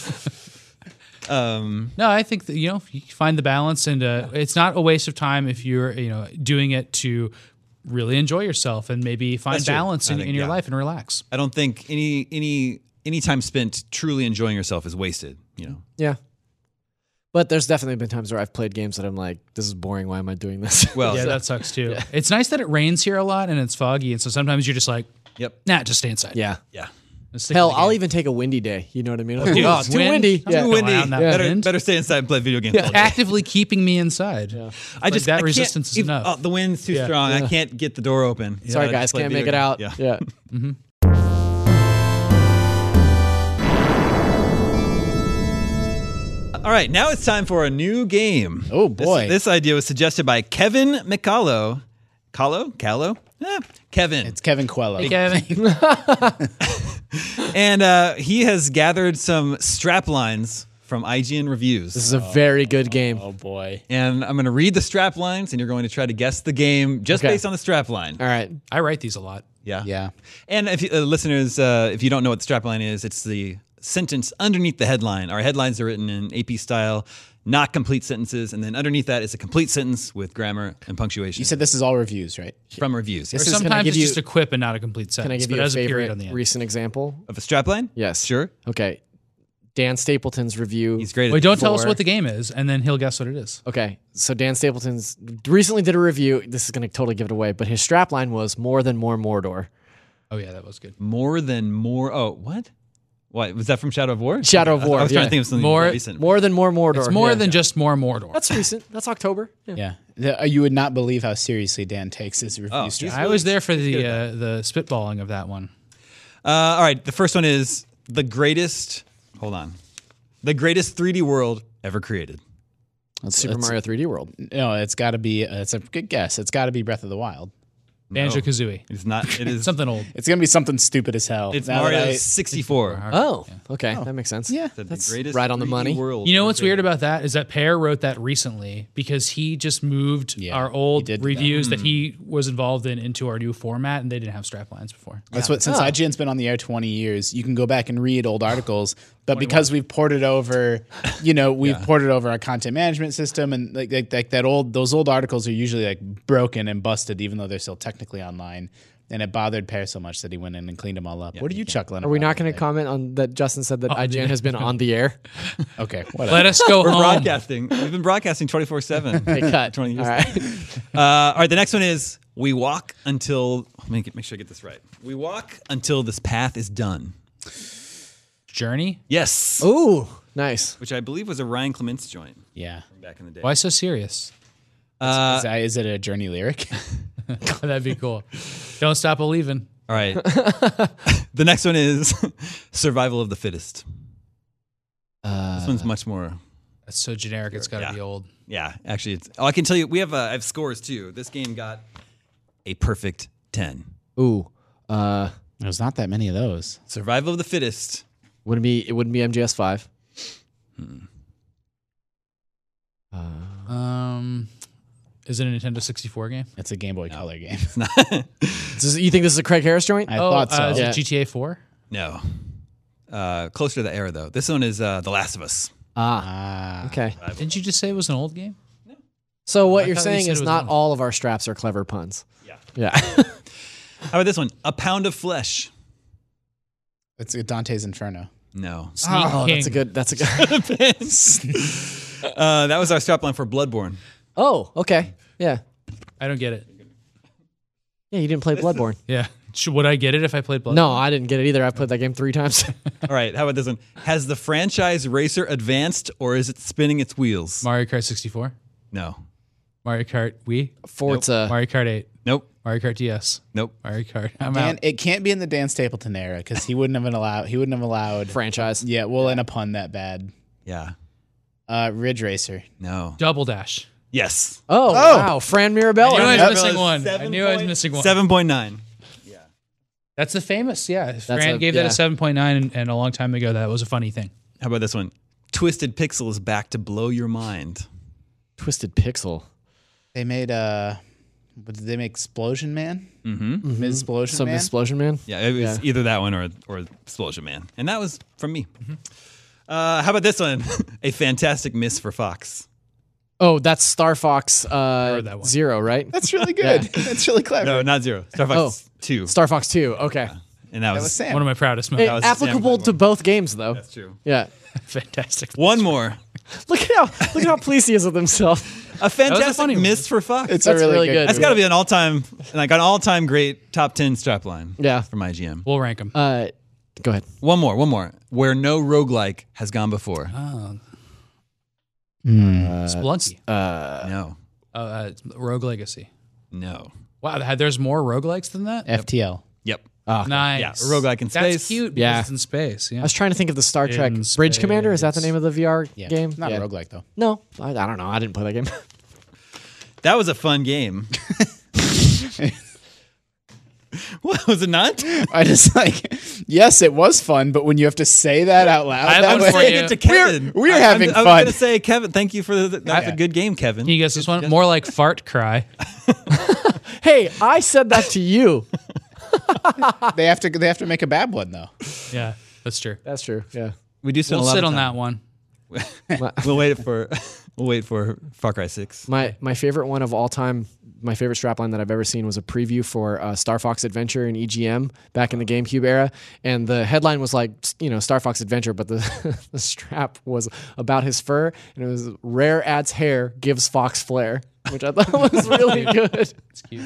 Um, No, I think that, you know, you find the balance, and uh, it's not a waste of time if you're, you know, doing it to really enjoy yourself and maybe find That's true. balance I in, think, in your yeah. life and relax. I don't think any any any time spent truly enjoying yourself is wasted. You know, Yeah. But there's definitely been times where I've played games that I'm like, this is boring. Why am I doing this? well, Yeah, that sucks too. It's nice that it rains here a lot and it's foggy, and so sometimes you're just like, yep, nah, just stay inside. yeah. yeah, Just stick Hell, with the I'll game. even take a windy day. You know what I mean? dude, oh, it's too wind. windy. I'm Yeah. not too going windy. out in that Better wind. better stay inside and play video games. Yeah, all day. actively keeping me inside. Yeah. I just that I can't- resistance is if- enough. Oh, the wind's too Yeah. strong. I Yeah. can't get the door open. Sorry, So I guys, just play can't video make it out. games. Yeah. All right, now it's time for a new game. Oh, This- boy. This, idea was suggested by Kevin McCallow. Callow? Callow? Eh, Kevin. It's Kevin Coelho. Hey, Kevin. and uh, he has gathered some strap lines from I G N Reviews. This is a very good game. Oh boy. and I'm going to read the strap lines, and you're going to try to guess the game just Okay. based on the strap line. All right. I write these a lot. Yeah. Yeah. And if you, uh, listeners, uh, if you don't know what the strap line is, it's the sentence underneath the headline. Our headlines are written in A P style, not complete sentences, and then underneath that is a complete sentence with grammar and punctuation. You said this is all reviews, right? from reviews Or This is- sometimes give it's you- just a quip and not a complete Can I sentence, give but you it a has a period favorite on the end. recent example? of a strap line. Yes. Sure. Okay. Dan Stapleton's review. He's great. At Wait, don't tell us For- what the game is, and then he'll guess what it is. Okay, so Dan Stapleton's recently did a review. This is going to totally give it away, but his strapline was "More than more Mordor." Oh yeah, that was good. More than more. Oh, what? What was that from Shadow of War? Shadow of I- War, I was trying yeah. to think of something More- more recent. More than more Mordor. It's more Yeah. than just more Mordor. That's recent. That's October. Yeah. Yeah. The- uh, you would not believe how seriously Dan takes his review Oh, strap. I was there for the uh, the spitballing of that one. Uh, all right. The first one is the greatest. Hold on. The greatest three D world ever created. Super Mario three D World. No, it's got to be. Uh, it's a good guess. It's got to be Breath of the Wild. Banjo Kazooie. It's not. It is. Something old. It's gonna be something stupid as hell. It's Now that Mario I- sixty-four. Oh, okay, that makes sense. Yeah. The That's greatest right on the three D money. World You know ever what's weird created. about that is that Pear wrote that recently because he just moved Yeah, our he old did do that. reviews that. he was involved in into our new format, and they didn't have strap lines before. That's what since Oh. I G N's been on the air twenty years, you can go back and read old articles. But because we've ported over, you know, we've ported over our content management system, and like, like like that old those old articles are usually like broken and busted, even though they're still technically online. And it bothered Pear so much that he went in and cleaned them all up. what are you chuckling? Are we about not going to today? comment on that? Justin said that Oh, I G N has been on the air. Okay, whatever. Let us go We're home. broadcasting. We've been broadcasting twenty-four seven. They cut. twenty years. All right. Uh, all right. The next one is we walk until. Let me get, make sure I get this right. We walk until this path is done. Journey. Yes. Ooh, nice. Which I believe was a Ryan Clements joint Yeah. from back in the day. Why so serious? Uh, is, that, is it a Journey lyric? That'd be cool. Don't stop believing. all right. The next one is survival of the fittest. Uh, This one's much more. That's so generic. It's got to Yeah. be old. Yeah, actually, it's. Oh, I can tell you, we have. Uh, I have scores too. This game got a perfect ten. Ooh, uh, There's not that many of those. Survival of the fittest. wouldn't be it wouldn't be M G S five. Um, is it a Nintendo sixty-four game? It's a Game Boy Color game. Does- you think this is a Craig Harris joint? I oh, thought so. uh, is Yeah. it G T A four? No. Uh, closer to the era though. This one is uh, The Last of Us. Ah, Ah, okay. Didn't you just say it was an old game? So what I you're thought you saying said is it was not one. all of our straps are clever puns. Yeah. Yeah. How about this one? A pound of flesh. it's a Dante's Inferno. No. Sneak oh, King. that's a good. That's a good. Uh, that was our strapline for Bloodborne. Oh, okay. Yeah. I don't get it. Yeah, you didn't play Bloodborne. Yeah. Should, would I get it if I played Bloodborne? No, I didn't get it either. I've played that game three times. All right. How about this one? Has the franchise racer advanced or is it spinning its wheels? Mario Kart sixty-four. No. Mario Kart Wii. Forza. Mario Kart eight. Nope. Mario Kart D S. Nope. Mario Kart. I'm Dan, out. it can't be in the Dan Stapleton era because he wouldn't have been allowed. He wouldn't have allowed. franchise. Yeah, we'll end a pun that bad. Yeah. Uh, Ridge Racer. No. Double Dash. Yes. Oh, wow. Fran Mirabella. I knew I was Yep. missing one. I Seven knew I was point- missing one. seven point nine. That's the famous, yeah. Fran a- gave that yeah. a seven point nine, and, and a long time ago, that was a funny thing. How about this one? Twisted Pixel is back to blow your mind. Twisted Pixel. They made uh, what did they make? Explosion Man. Mm-hmm. Miz Explosion Some Man. Explosion Man. Yeah, it was Yeah. either that one or or Explosion Man, and that was from me. Uh, how about this one? A fantastic miss for Fox. Oh, that's Star Fox uh, heard that one. Zero, right? That's really good. That's really clever. No, not zero. Star Fox two, Star Fox Two. Okay. and that was, That was Sam. One of my proudest Hey, moments. was Sam applicable Glenn to one. both games, though. That's true. Yeah. Fantastic. One more. Look at how look at how pleased he is with himself. A fantastic funny one. miss for Fox. It's That's a really, really good. good. That's got to be an all-time, like an all-time great top ten strapline. Yeah. from I G M. We'll rank them. Uh, go ahead. One more, one more. Where no roguelike has gone before. oh, Hmm. Splunky. Uh, no, Uh, uh, Rogue Legacy. no. Wow, th- there's more roguelikes than that? F T L. Yep. oh, Nice. Yeah, roguelike in That's space. cute because Yeah. it's in space. Yeah. I was trying to think of the Star In Trek Bridge Commander. Is that the space. name of the V R Yeah. game? Not yeah. roguelike though. No, I, I don't know. I didn't play that game. That was a fun game. What was it not? I just like, yes, it was fun, but when you have to say that out loud, I have that one way, for Saying you. it to Kevin. We're- we're I- having I'm, I was fun. gonna say, Kevin, thank you for the, that's Yeah. a good game, Kevin. Can you guess this one? More like fart cry. Hey, I said that to you. they have to they have to make a bad one though. Yeah, that's true. That's true. Yeah. We do spend We'll a lot sit of on time. that one. We'll wait for we'll wait for Far Cry Six. My my favorite one of all time, my favorite strapline that I've ever seen was a preview for uh, Star Fox Adventure in E G M back in the GameCube era, and the headline was like, you know, Star Fox Adventure, but the the strap was about his fur, and it was Rare adds hair, gives Fox flair, which I thought was really good. It's cute.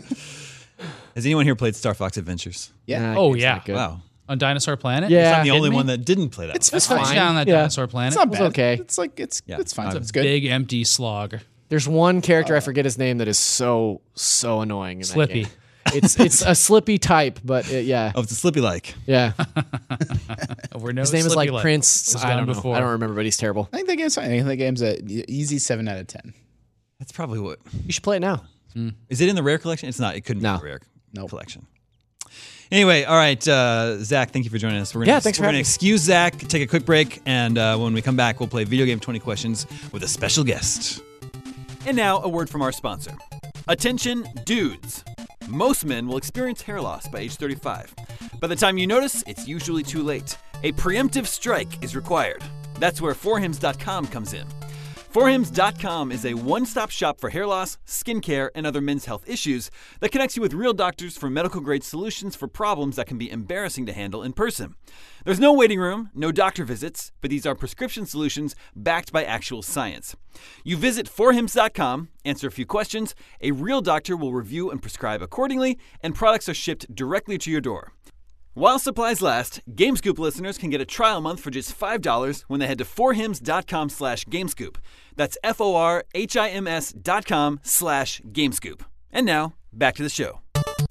Has anyone here played Star Fox Adventures? Yeah. Nah, Oh, it's yeah. not good. Wow, On Dinosaur Planet? Yeah. I'm the only kidding me? one that didn't play that. It's, one. it's Touch fine. down that Yeah. Dinosaur Planet. It's not was bad. okay. It's like it's Yeah. it's fine. It's a It's good. Big empty slog. There's one character I forget his name that is so so annoying. In that Slippy. game. It's it's a Slippy type, but it, yeah, Oh, it's a Slippy like. yeah. We're no His name is Slippy like Prince. was I gone don't know. before. I don't remember, but he's terrible. I think the game's fine. I think the game's a e- easy seven out of ten. That's probably what. You should play it now. Is it in the rare collection? It's not. It couldn't No. be the rare Nope. collection. Anyway, all right, uh, Zach, thank you for joining us. We're gonna, Yeah, thanks for We're going to having me. excuse Zach, take a quick break, and uh, when we come back, we'll play Video Game twenty Questions with a special guest. And now, a word from our sponsor. Attention, dudes. Most men will experience hair loss by age thirty-five. By the time you notice, it's usually too late. A preemptive strike is required. That's where four hims dot com comes in. four hims dot com is a one-stop shop for hair loss, skincare, and other men's health issues that connects you with real doctors for medical-grade solutions for problems that can be embarrassing to handle in person. There's no waiting room, no doctor visits, but these are prescription solutions backed by actual science. You visit four hims dot com, answer a few questions, a real doctor will review and prescribe accordingly, and products are shipped directly to your door. While supplies last, GameScoop listeners can get a trial month for just five dollars when they head to four hims dot com slash GameScoop. That's F O R H I M S dot com slash GameScoop. And now, back to the show.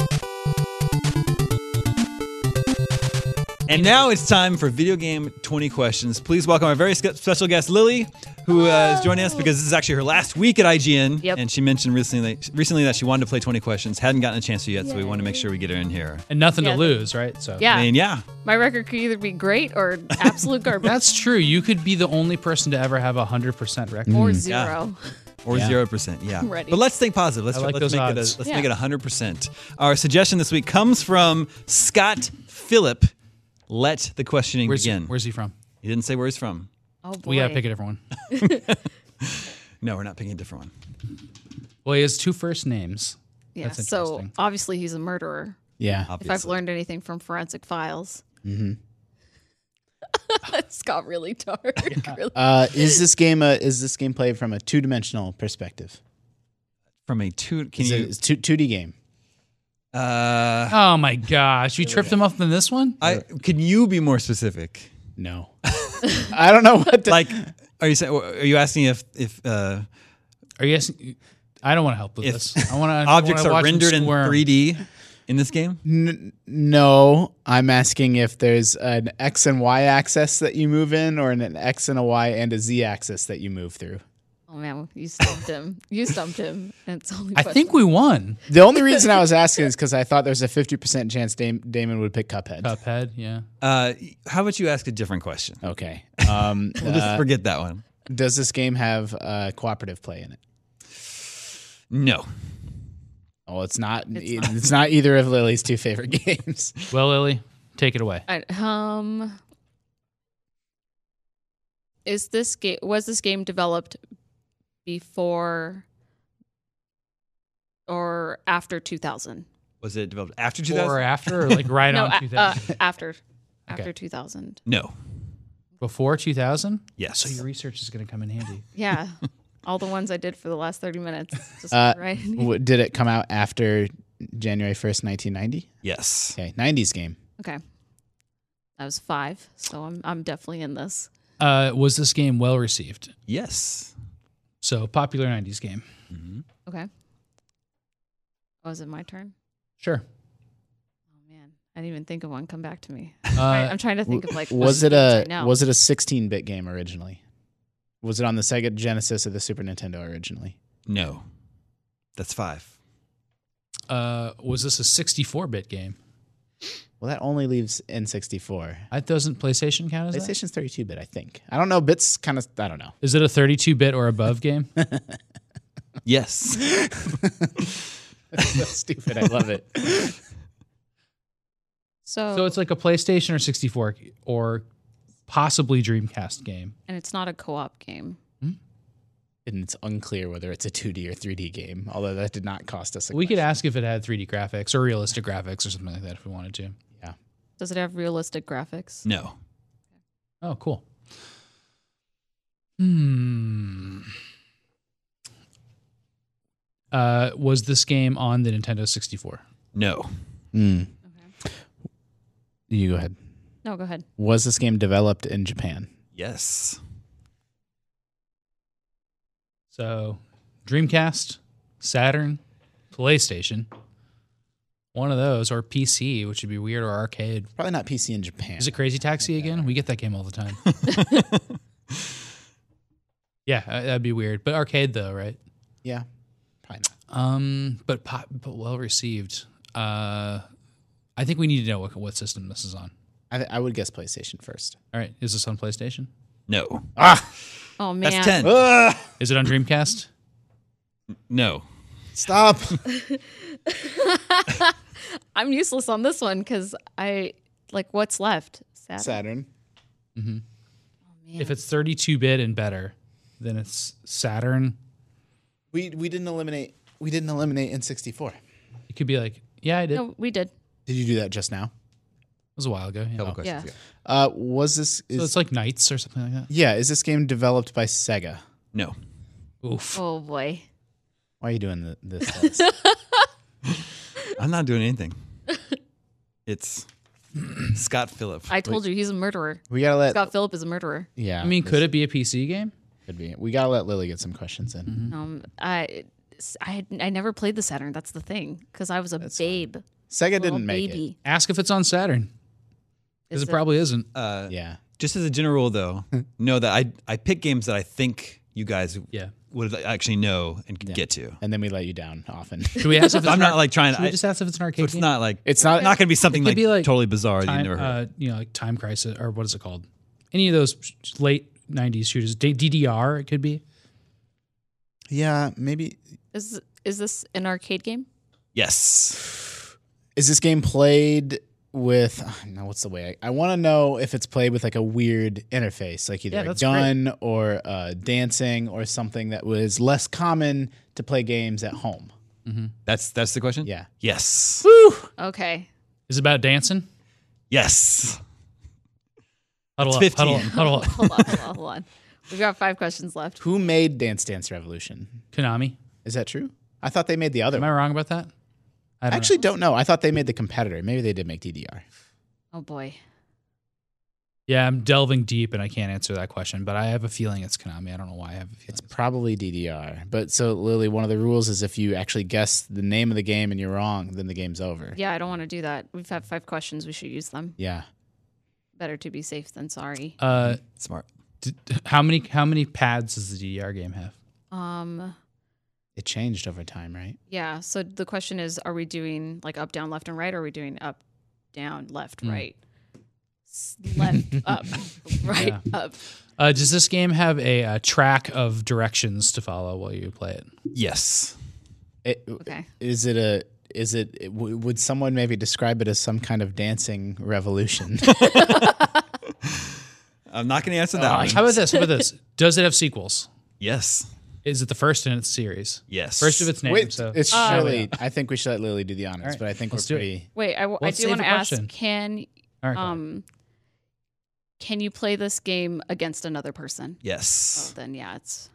And now it's time for Video Game twenty Questions. Please welcome our very spe- special guest, Lily, who uh, is joining us because this is actually her last week at I G N. Yep. And she mentioned recently, recently that she wanted to play twenty Questions, hadn't gotten a chance to yet, so we want to make sure we get her in here. And nothing Yeah. to lose, right? So Yeah. I mean, yeah. My record could either be great or absolute garbage. That's true. You could be the only person to ever have a hundred percent record. or zero. Or Yeah. zero percent, yeah. I'm ready. But let's think positive. Let's I like let's those make odds. it a, let's Yeah. make it a hundred percent. Our suggestion this week comes from Scott Phillip. Let the questioning Where's he, begin. where's he from? He didn't say where he's from. Oh boy. We gotta pick a different one. No, we're not picking a different one. Well, he has two first names. Yeah. That's So interesting. obviously he's a murderer. Yeah. If I've Obviously. learned anything from Forensic Files. Mm-hmm. It's got really dark. Really. Uh, is this game a, is this game played from a two dimensional perspective? From a two, can Is you? it it's two two D game? Uh, Oh my gosh, you tripped him up in this one? I can you be more specific? No. I don't know what. To, Like, are you saying? Are you asking if if uh, Are you asking? I don't want to help with If this. I want to. Objects are watch them rendered in squirm. three D in this game? N- no, I'm asking if there's an X and Y axis that you move in, or an X and a Y and a Z axis that you move through. Oh man, you stumped him. You stumped him. And it's only. I think we won. The only reason I was asking is because I thought there's a fifty percent chance Dam- Damon would pick Cuphead. Cuphead, yeah. Uh, how about you ask a different question? Okay. Um, We'll just uh, forget that one. does this game have uh, cooperative play in it? No. Oh, it's not. It's It's not. not, either of Lily's two favorite games. Well, Lily, take it away. I, um, is this game was this game developed before or after two thousand? Was it developed after two Before or thousand? after, or like right no, on a- two uh, thousand? after after Okay. two thousand. No. Before two thousand? Yes. So your research is going to come in handy. Yeah, all the ones I did for the last thirty minutes. Just Uh, right. W- Did it come out after January first, nineteen ninety? Yes. Okay, nineties game. Okay, I was five, so I'm I'm definitely in this. Uh, was this game well received? Yes. So popular nineties game. Okay. Oh, is it my turn? Sure. Oh man, I didn't even think of one. Come back to me. Uh, I'm trying to think of like. Was what it games a I know. was it a sixteen-bit game originally? Was it on the Sega Genesis or the Super Nintendo originally? No. That's five. uh, was this a sixty-four bit game? Well, that only leaves N sixty-four. That doesn't PlayStation count as that? PlayStation's thirty-two bit, I think. I don't know. Bits kind of. I don't know. Is it a thirty-two bit or above game? Yes. That's so stupid. I love it. So, So it's like a PlayStation or sixty-four or possibly Dreamcast game. and it's not a co-op game. And it's unclear whether it's a two D or three D game, although that did not cost us a We could question. ask if it had three D graphics or realistic graphics or something like that if we wanted to. Yeah. Does it have realistic graphics? No. Oh, cool. Hmm. Uh, was this game on the Nintendo sixty-four? No. Mm. You go ahead. No, go ahead. Was this game developed in Japan? Yes. So, Dreamcast, Saturn, PlayStation, one of those, or P C, which would be weird, or arcade. Probably not P C in Japan. Is it Crazy Taxi again? We get that game all the time. Yeah, uh, that'd be weird. But arcade though, right? Yeah. Probably not. Um, but po- but well received. Uh, I think we need to know what, what system this is on. I, I would guess PlayStation first. All right, is this on PlayStation? No. Ah! Oh man. That's ten. Is it on Dreamcast? No. Stop. I'm useless on this one because I like what's left. Saturn. Saturn. Oh, man. If it's thirty-two bit and better, then it's Saturn. We we didn't eliminate we didn't eliminate N sixty-four. It could be like, yeah, I did. It no, we did. Did you do that just now? was a while ago. Yeah. Couple questions. Yeah. ago. Uh, was this is So it's like Knights or something like that. yeah? Is this game developed by Sega? No. Oof. Oh boy. Why are you doing the, this? to us? I'm not doing anything. It's Scott Phillip. I told you he's a murderer. we gotta let Scott Phillip is a murderer. yeah. I mean, this could it be a P C game? could be. We gotta let Lily get some questions in. Mm-hmm. Um, I, I, had, I never played the Saturn. That's the thing, because I was a babe. Sega Little didn't make baby. Ask if it's on Saturn, because Is it probably isn't. Uh, it. Yeah. Just as a general rule, though, know that I I pick games that I think you guys Yeah. would actually know and could Yeah. get to. And then we let you down often. Should we ask if it's I'm an not ar- like trying Should to. we I, just ask if it's an so arcade it's game? not like It's not. not going to be something It could like, be like totally bizarre that Time, you never heard. uh, you know, like Time Crisis or what is it called? Any of those late nineties shooters, D- DDR. It could be. Yeah. Maybe. Is is this an arcade game? Yes. Is this game played with? No, what's the way? I, I want to know if it's played with like a weird interface, like either Yeah, a that's gun or uh, dancing or something that was less common to play games at home. That's that's the question. Yeah. Yes. Okay. Is it about dancing? Yes. Huddle It's up, huddle up, fifteen. huddle up. Hold on, hold on, hold on. We've got five questions left. Who made Dance Dance Revolution? Konami. Is that true? I thought they made the other Am one. I wrong about that? I I don't actually don't know. I thought they made the competitor. Maybe they did make D D R. Oh boy. Yeah, I'm delving deep and I can't answer that question, but I have a feeling it's Konami. I don't know why I have a feeling. It's probably D D R. But so, Lily, one of the rules is if you actually guess the name of the game and you're wrong, then the game's over. Yeah, I don't want to do that. We've had five questions. We should use them. Yeah. Better to be safe than sorry. Uh, Smart. d- how many how many pads does the D D R game have? Um, It changed over time, right? yeah. So the question is, are we doing like up, down, left, and right? Or are we doing up, down, left, right? S- Left, up, right, Yeah. up. Uh, does this game have a, uh track of directions to follow while you play it? Yes. It, Okay. Is it a? Is it? it- w- Would someone maybe describe it as some kind of dancing revolution? I'm not going to answer that one. How about this? How about this? Does it have sequels? Yes. Is it the first in its series? Yes. First of its name. Wait, so it's Uh, surely. I think we should let Lily do the honors, right, but I think let's we're do it. pretty. Wait, I, w- I Let's do save want a to ask, question. can All right, go ahead. um, can you play this game against another person? Oh, Yes. then yeah, it's.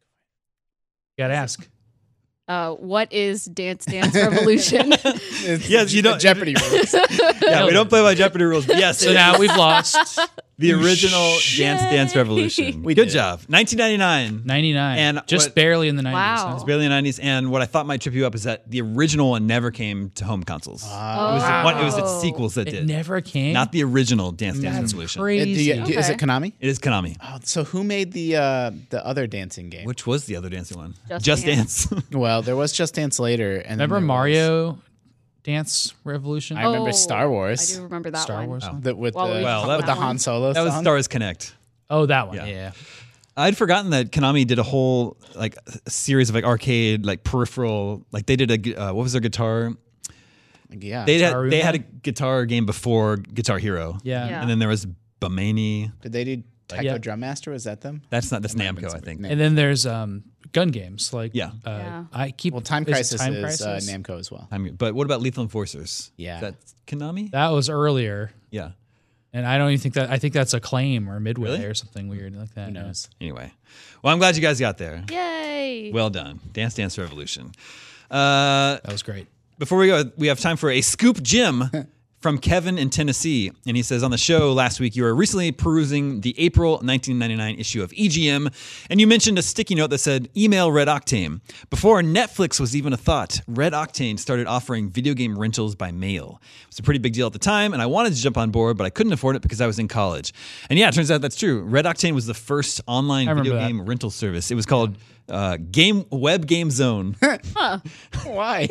You gotta ask. Uh, what is Dance Dance Revolution? Yes, you The don't- Jeopardy rules. Yeah, we don't play by Jeopardy rules. But yes. So now we've lost the original Dance Dance Revolution. We Good did. job. nineteen ninety-nine. ninety-nine, And just what- barely in the nineties. Wow. huh? It's barely in the nineties. And what I thought might trip you up is that the original one never came to home consoles. Ah. It was the one, it was its Oh. sequels that It did. never came. Not the original Dance Dance That's Revolution. Uh, crazy. do you- do- Is it Okay. Konami? It is Konami. Oh, so who made the uh, the other dancing game? Which was the other dancing one? Just Dance. Well, there was Just Dance later, and then Remember there was- Mario Dance Revolution? I remember Oh, Star Wars. I do remember that Star one. Wars. one? The, with Well, the we Well, talked that- with the about Han one. Solo That was song. Stars Connect. Oh, that one. Yeah. Yeah. yeah. I'd forgotten that Konami did a whole like a series of like arcade like peripheral like they did a gu- uh, what was their guitar? Yeah. They had Guitar they Hero? had a guitar game before Guitar Hero. Yeah. Yeah. And then there was Bamani. Did they do Taiko Yeah. Drum Master? Was that them? That's not that's might have been Namco, I something. think. Nam- And then there's um, gun games like Yeah. Uh, Yeah. I keep Well, Time is it Crisis Time is uh, Crisis? Namco as well. I mean, but what about Lethal Enforcers? Yeah. Is that Konami? That was earlier, Yeah. and I don't even think that. I think that's Acclaim or Midway Really? or something weird like that. Who knows? Anyway. Well, I'm glad you guys got there. Yay! Well done. Dance Dance Revolution. Uh, That was great. Before we go, we have time for a scoop Jim from Kevin in Tennessee. And he says, on the show last week, you were recently perusing the April nineteen ninety-nine issue of E G M, and you mentioned a sticky note that said, email Red Octane. Before Netflix was even a thought, Red Octane started offering video game rentals by mail. It was a pretty big deal at the time, and I wanted to jump on board, but I couldn't afford it because I was in college. And yeah, it turns out that's true. Red Octane was the first online I video remember that. game rental service. It was called uh, Game Web Game Zone. Why?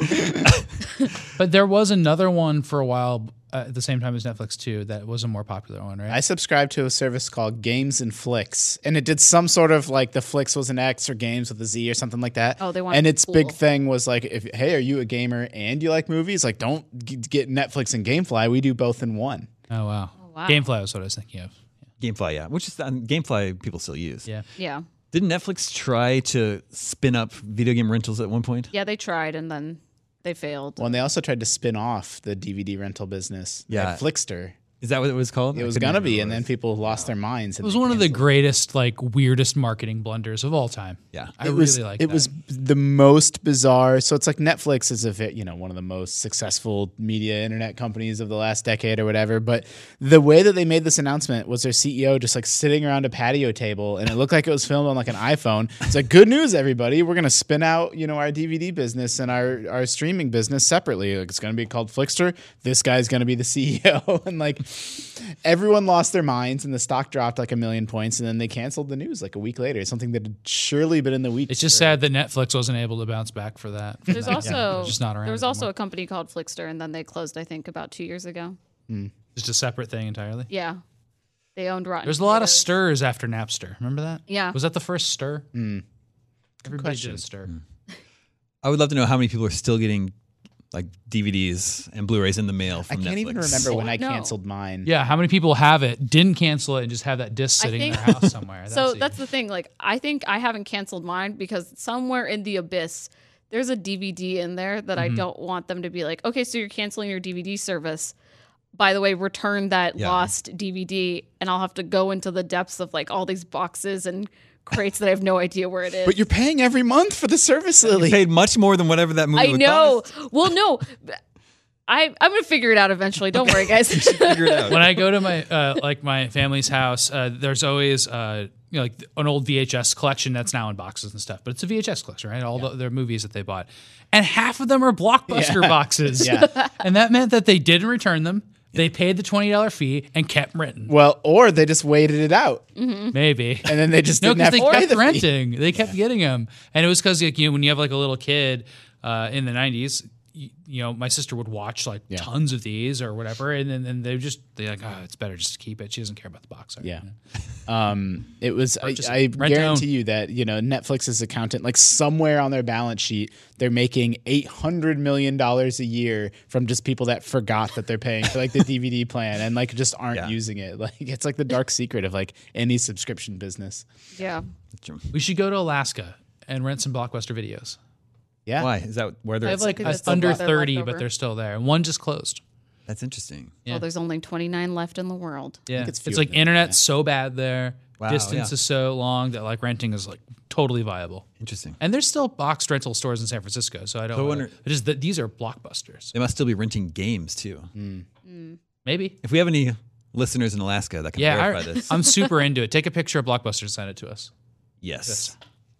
But there was another one for a while uh, at the same time as Netflix too. That was a more popular one, right? I subscribed to a service called Games and Flicks, and it did some sort of like the Flicks was an X or Games with a Z or something like that. Oh, they wanted And its cool. big thing was like, if hey, are you a gamer and you like movies? Like, don't g- get Netflix and GameFly. We do both in one. oh wow. wow. GameFly was what I was thinking of. Gamefly, yeah. Which is um, Gamefly people still use. Yeah. Yeah. Didn't Netflix try to spin up video game rentals at one point? Yeah, they tried and then they failed. Well, and they also tried to spin off the D V D rental business. They Yeah. had Flickster. Is that what it was called? It I was couldn't gonna remember be, what and it then was. people lost their minds. It was one of the greatest, like weirdest marketing blunders of all time. Yeah. I it really was, like it that. was the most bizarre. So it's like Netflix is a vi- you know one of the most successful media internet companies of the last decade or whatever. But the way that they made this announcement was their C E O just like sitting around a patio table, and it looked like it was filmed on like an iPhone. It's like, good news, everybody, we're gonna spin out you know our D V D business and our our streaming business separately. Like it's gonna be called Flickster. This guy's gonna be the C E O, and like everyone lost their minds, and the stock dropped like a million points, and then they canceled the news like a week later. Something that had surely been in the week. It's just sad that Netflix wasn't able to bounce back for that. There's Yeah. also They're just not around there was also anymore. a company called Flickster, and then they closed. I think about two years ago. just a separate thing entirely. Yeah, they owned Rotten. There's a lot of Tomatoes. stirs after Napster. Remember that? Yeah. Was that the first stir? Mm. Everybody question. did a stir. I would love to know how many people are still getting like D V Ds and Blu-rays in the mail I from can't Netflix. even remember when I No. canceled mine. Yeah, how many people have it, didn't cancel it, and just have that disc I sitting in think- their house somewhere? So the- that's the thing. Like, I think I haven't canceled mine because somewhere in the abyss, there's a D V D in there that Mm-hmm. I don't want them to be like, okay, so you're canceling your D V D service. By the way, return that Yeah. lost D V D, and I'll have to go into the depths of like all these boxes and crates that I have no idea where it is. But you're paying every month for the service, Lily. Paid much more than whatever that movie I would know. cost. Well, no. I I'm gonna figure it out eventually. Don't worry, guys. Figure it out. When I go to my uh, like my family's house, uh, there's always uh, you know, like an old V H S collection that's now in boxes and stuff. But it's a V H S collection, right? All the, their movies that they bought, and half of them are Blockbuster Yeah. boxes. Yeah. And that meant that they didn't return them. They paid the twenty dollar fee and kept renting. Well, or they just waited it out, Maybe. and then they just No, didn't because have they to pay kept the fee. renting. They kept getting them, and it was because like, you know, when you have like a little kid uh, in the nineties, you, you know, my sister would watch like Yeah. tons of these or whatever, and then and they just they're like, oh, it's better just to keep it. She doesn't care about the box art. Yeah. Um, it was, I, just I rent guarantee own. you that, you know, Netflix's accountant, like somewhere on their balance sheet, they're making eight hundred million dollars a year from just people that forgot that they're paying for like the D V D plan and like just aren't Yeah. using it. Like it's like the dark secret of like any subscription business. Yeah. We should go to Alaska and rent some Blockbuster videos. Yeah. Why is that where I they're? have like Because uh, it's still under left- they're thirty, left but over. they're still there. And one just closed. That's interesting. Yeah. Well, there's only twenty-nine left in the world. Yeah, it's it's, fewer like than that, internet's so bad there. Wow, Distance yeah. is so long that like renting is like totally viable. Interesting. And there's still box rental stores in San Francisco, so I don't. So I wanna- wonder- it is that these are blockbusters. They must still be renting games too. Maybe. If we have any listeners in Alaska that can Yeah, verify I, this, I'm super into it. Take a picture of Blockbuster and send it to us. yes.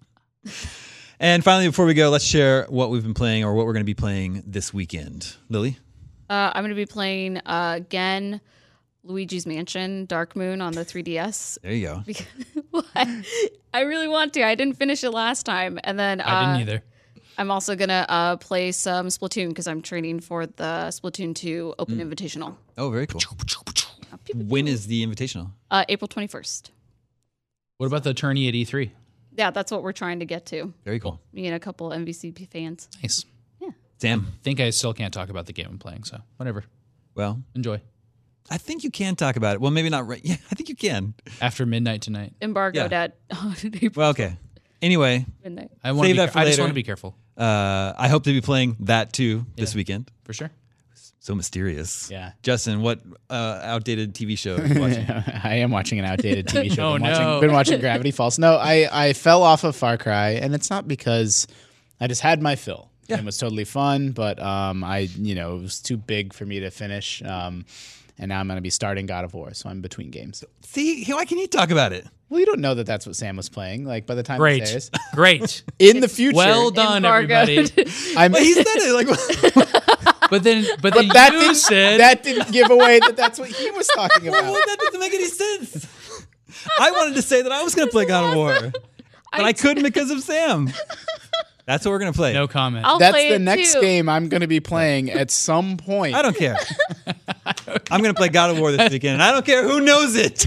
And finally, before we go, let's share what we've been playing or what we're going to be playing this weekend. Lily? Uh, I'm going to be playing uh, again Luigi's Mansion Dark Moon on the three D S. There you go. Because What? I really want to. I didn't finish it last time, and then uh, I didn't either. I'm also gonna uh, play some Splatoon because I'm training for the Splatoon two Open Invitational. Oh, very cool. When is the invitational? Uh, April twenty-first. What about the tourney at E three? Yeah, that's what we're trying to get to. Very cool. Me and a couple M V C P fans. Nice. Sam. I think I still can't talk about the game I'm playing, so whatever. Well, Enjoy. I think you can talk about it. Well, maybe not right. Yeah, I think you can. After midnight tonight. Embargoed Yeah. at April Well, okay. Anyway, midnight. I want Save to be, that for I just later. want to be careful. uh, I hope to be playing that too this Yeah. weekend. For sure. So mysterious. Yeah. Justin, what uh, outdated T V show are you watching? I am watching an outdated T V show. Oh, been, no. watching, been watching Gravity Falls. No, I, I fell off of Far Cry, and it's not because I just had my fill. Yeah. It was totally fun, but um, I you know it was too big for me to finish. Um, and now I'm going to be starting God of War, so I'm between games. See, why can you talk about it? Well, you don't know that that's what Sam was playing. Like by the time Great. it airs. Great. In the future, Well done, Embargoed. everybody. I'm, But he said it like. But then, but, but then that you didn't said that didn't give away that that's what he was talking about. Well, that doesn't make any sense. I wanted to say that I was going to play God of War, but I, couldn't because of Sam. That's what we're going to play. no comment. I'll That's play the it next too. game I'm going to be playing at some point. I don't care. I'm going to play God of War this weekend, and I don't care who knows it.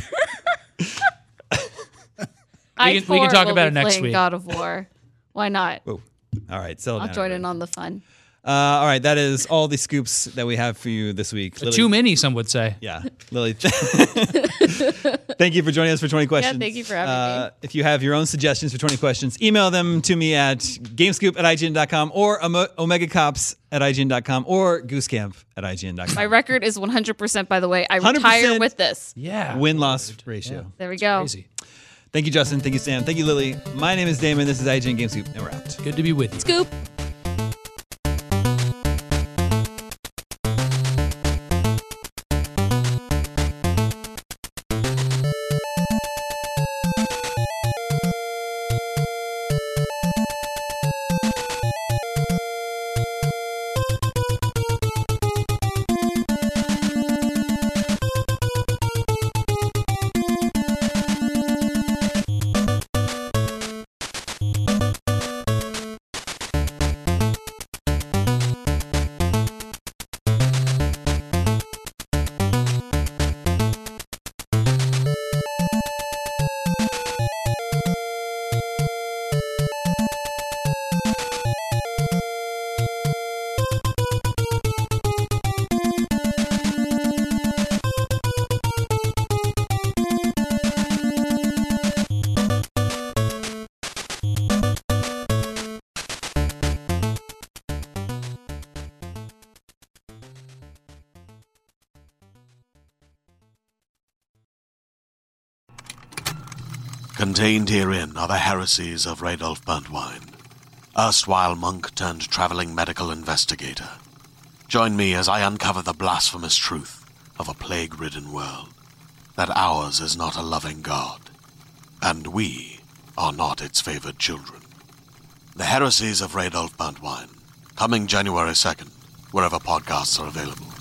I We can- we can four talk will about be it next playing week. God of War. Why not? Whoa. All right, settle I'll down. join everybody. in on the fun. Uh, all right, that is all the scoops that we have for you this week. Lily- Too many, some would say. Yeah, Lily. Thank you for joining us for twenty questions. thank you for having uh, me. If you have your own suggestions for twenty questions, email them to me at gamescoop at I G N dot com or Ome- Omega Cops at I G N dot com or Goosecamp at I G N dot com. My record is one hundred percent, by the way. I one hundred percent retire with this. Yeah. Win-loss ratio. There we go. Crazy. Thank you, Justin. Thank you, Sam. Thank you, Lily. My name is Damon. This is I G N Game Scoop, and we're out. Good to be with you. Scoop. Contained herein are the heresies of Radolf Burntwine, erstwhile monk turned traveling medical investigator. Join me as I uncover the blasphemous truth of a plague-ridden world, that ours is not a loving God, and we are not its favored children. The Heresies of Radolf Buntwine, coming January second, wherever podcasts are available.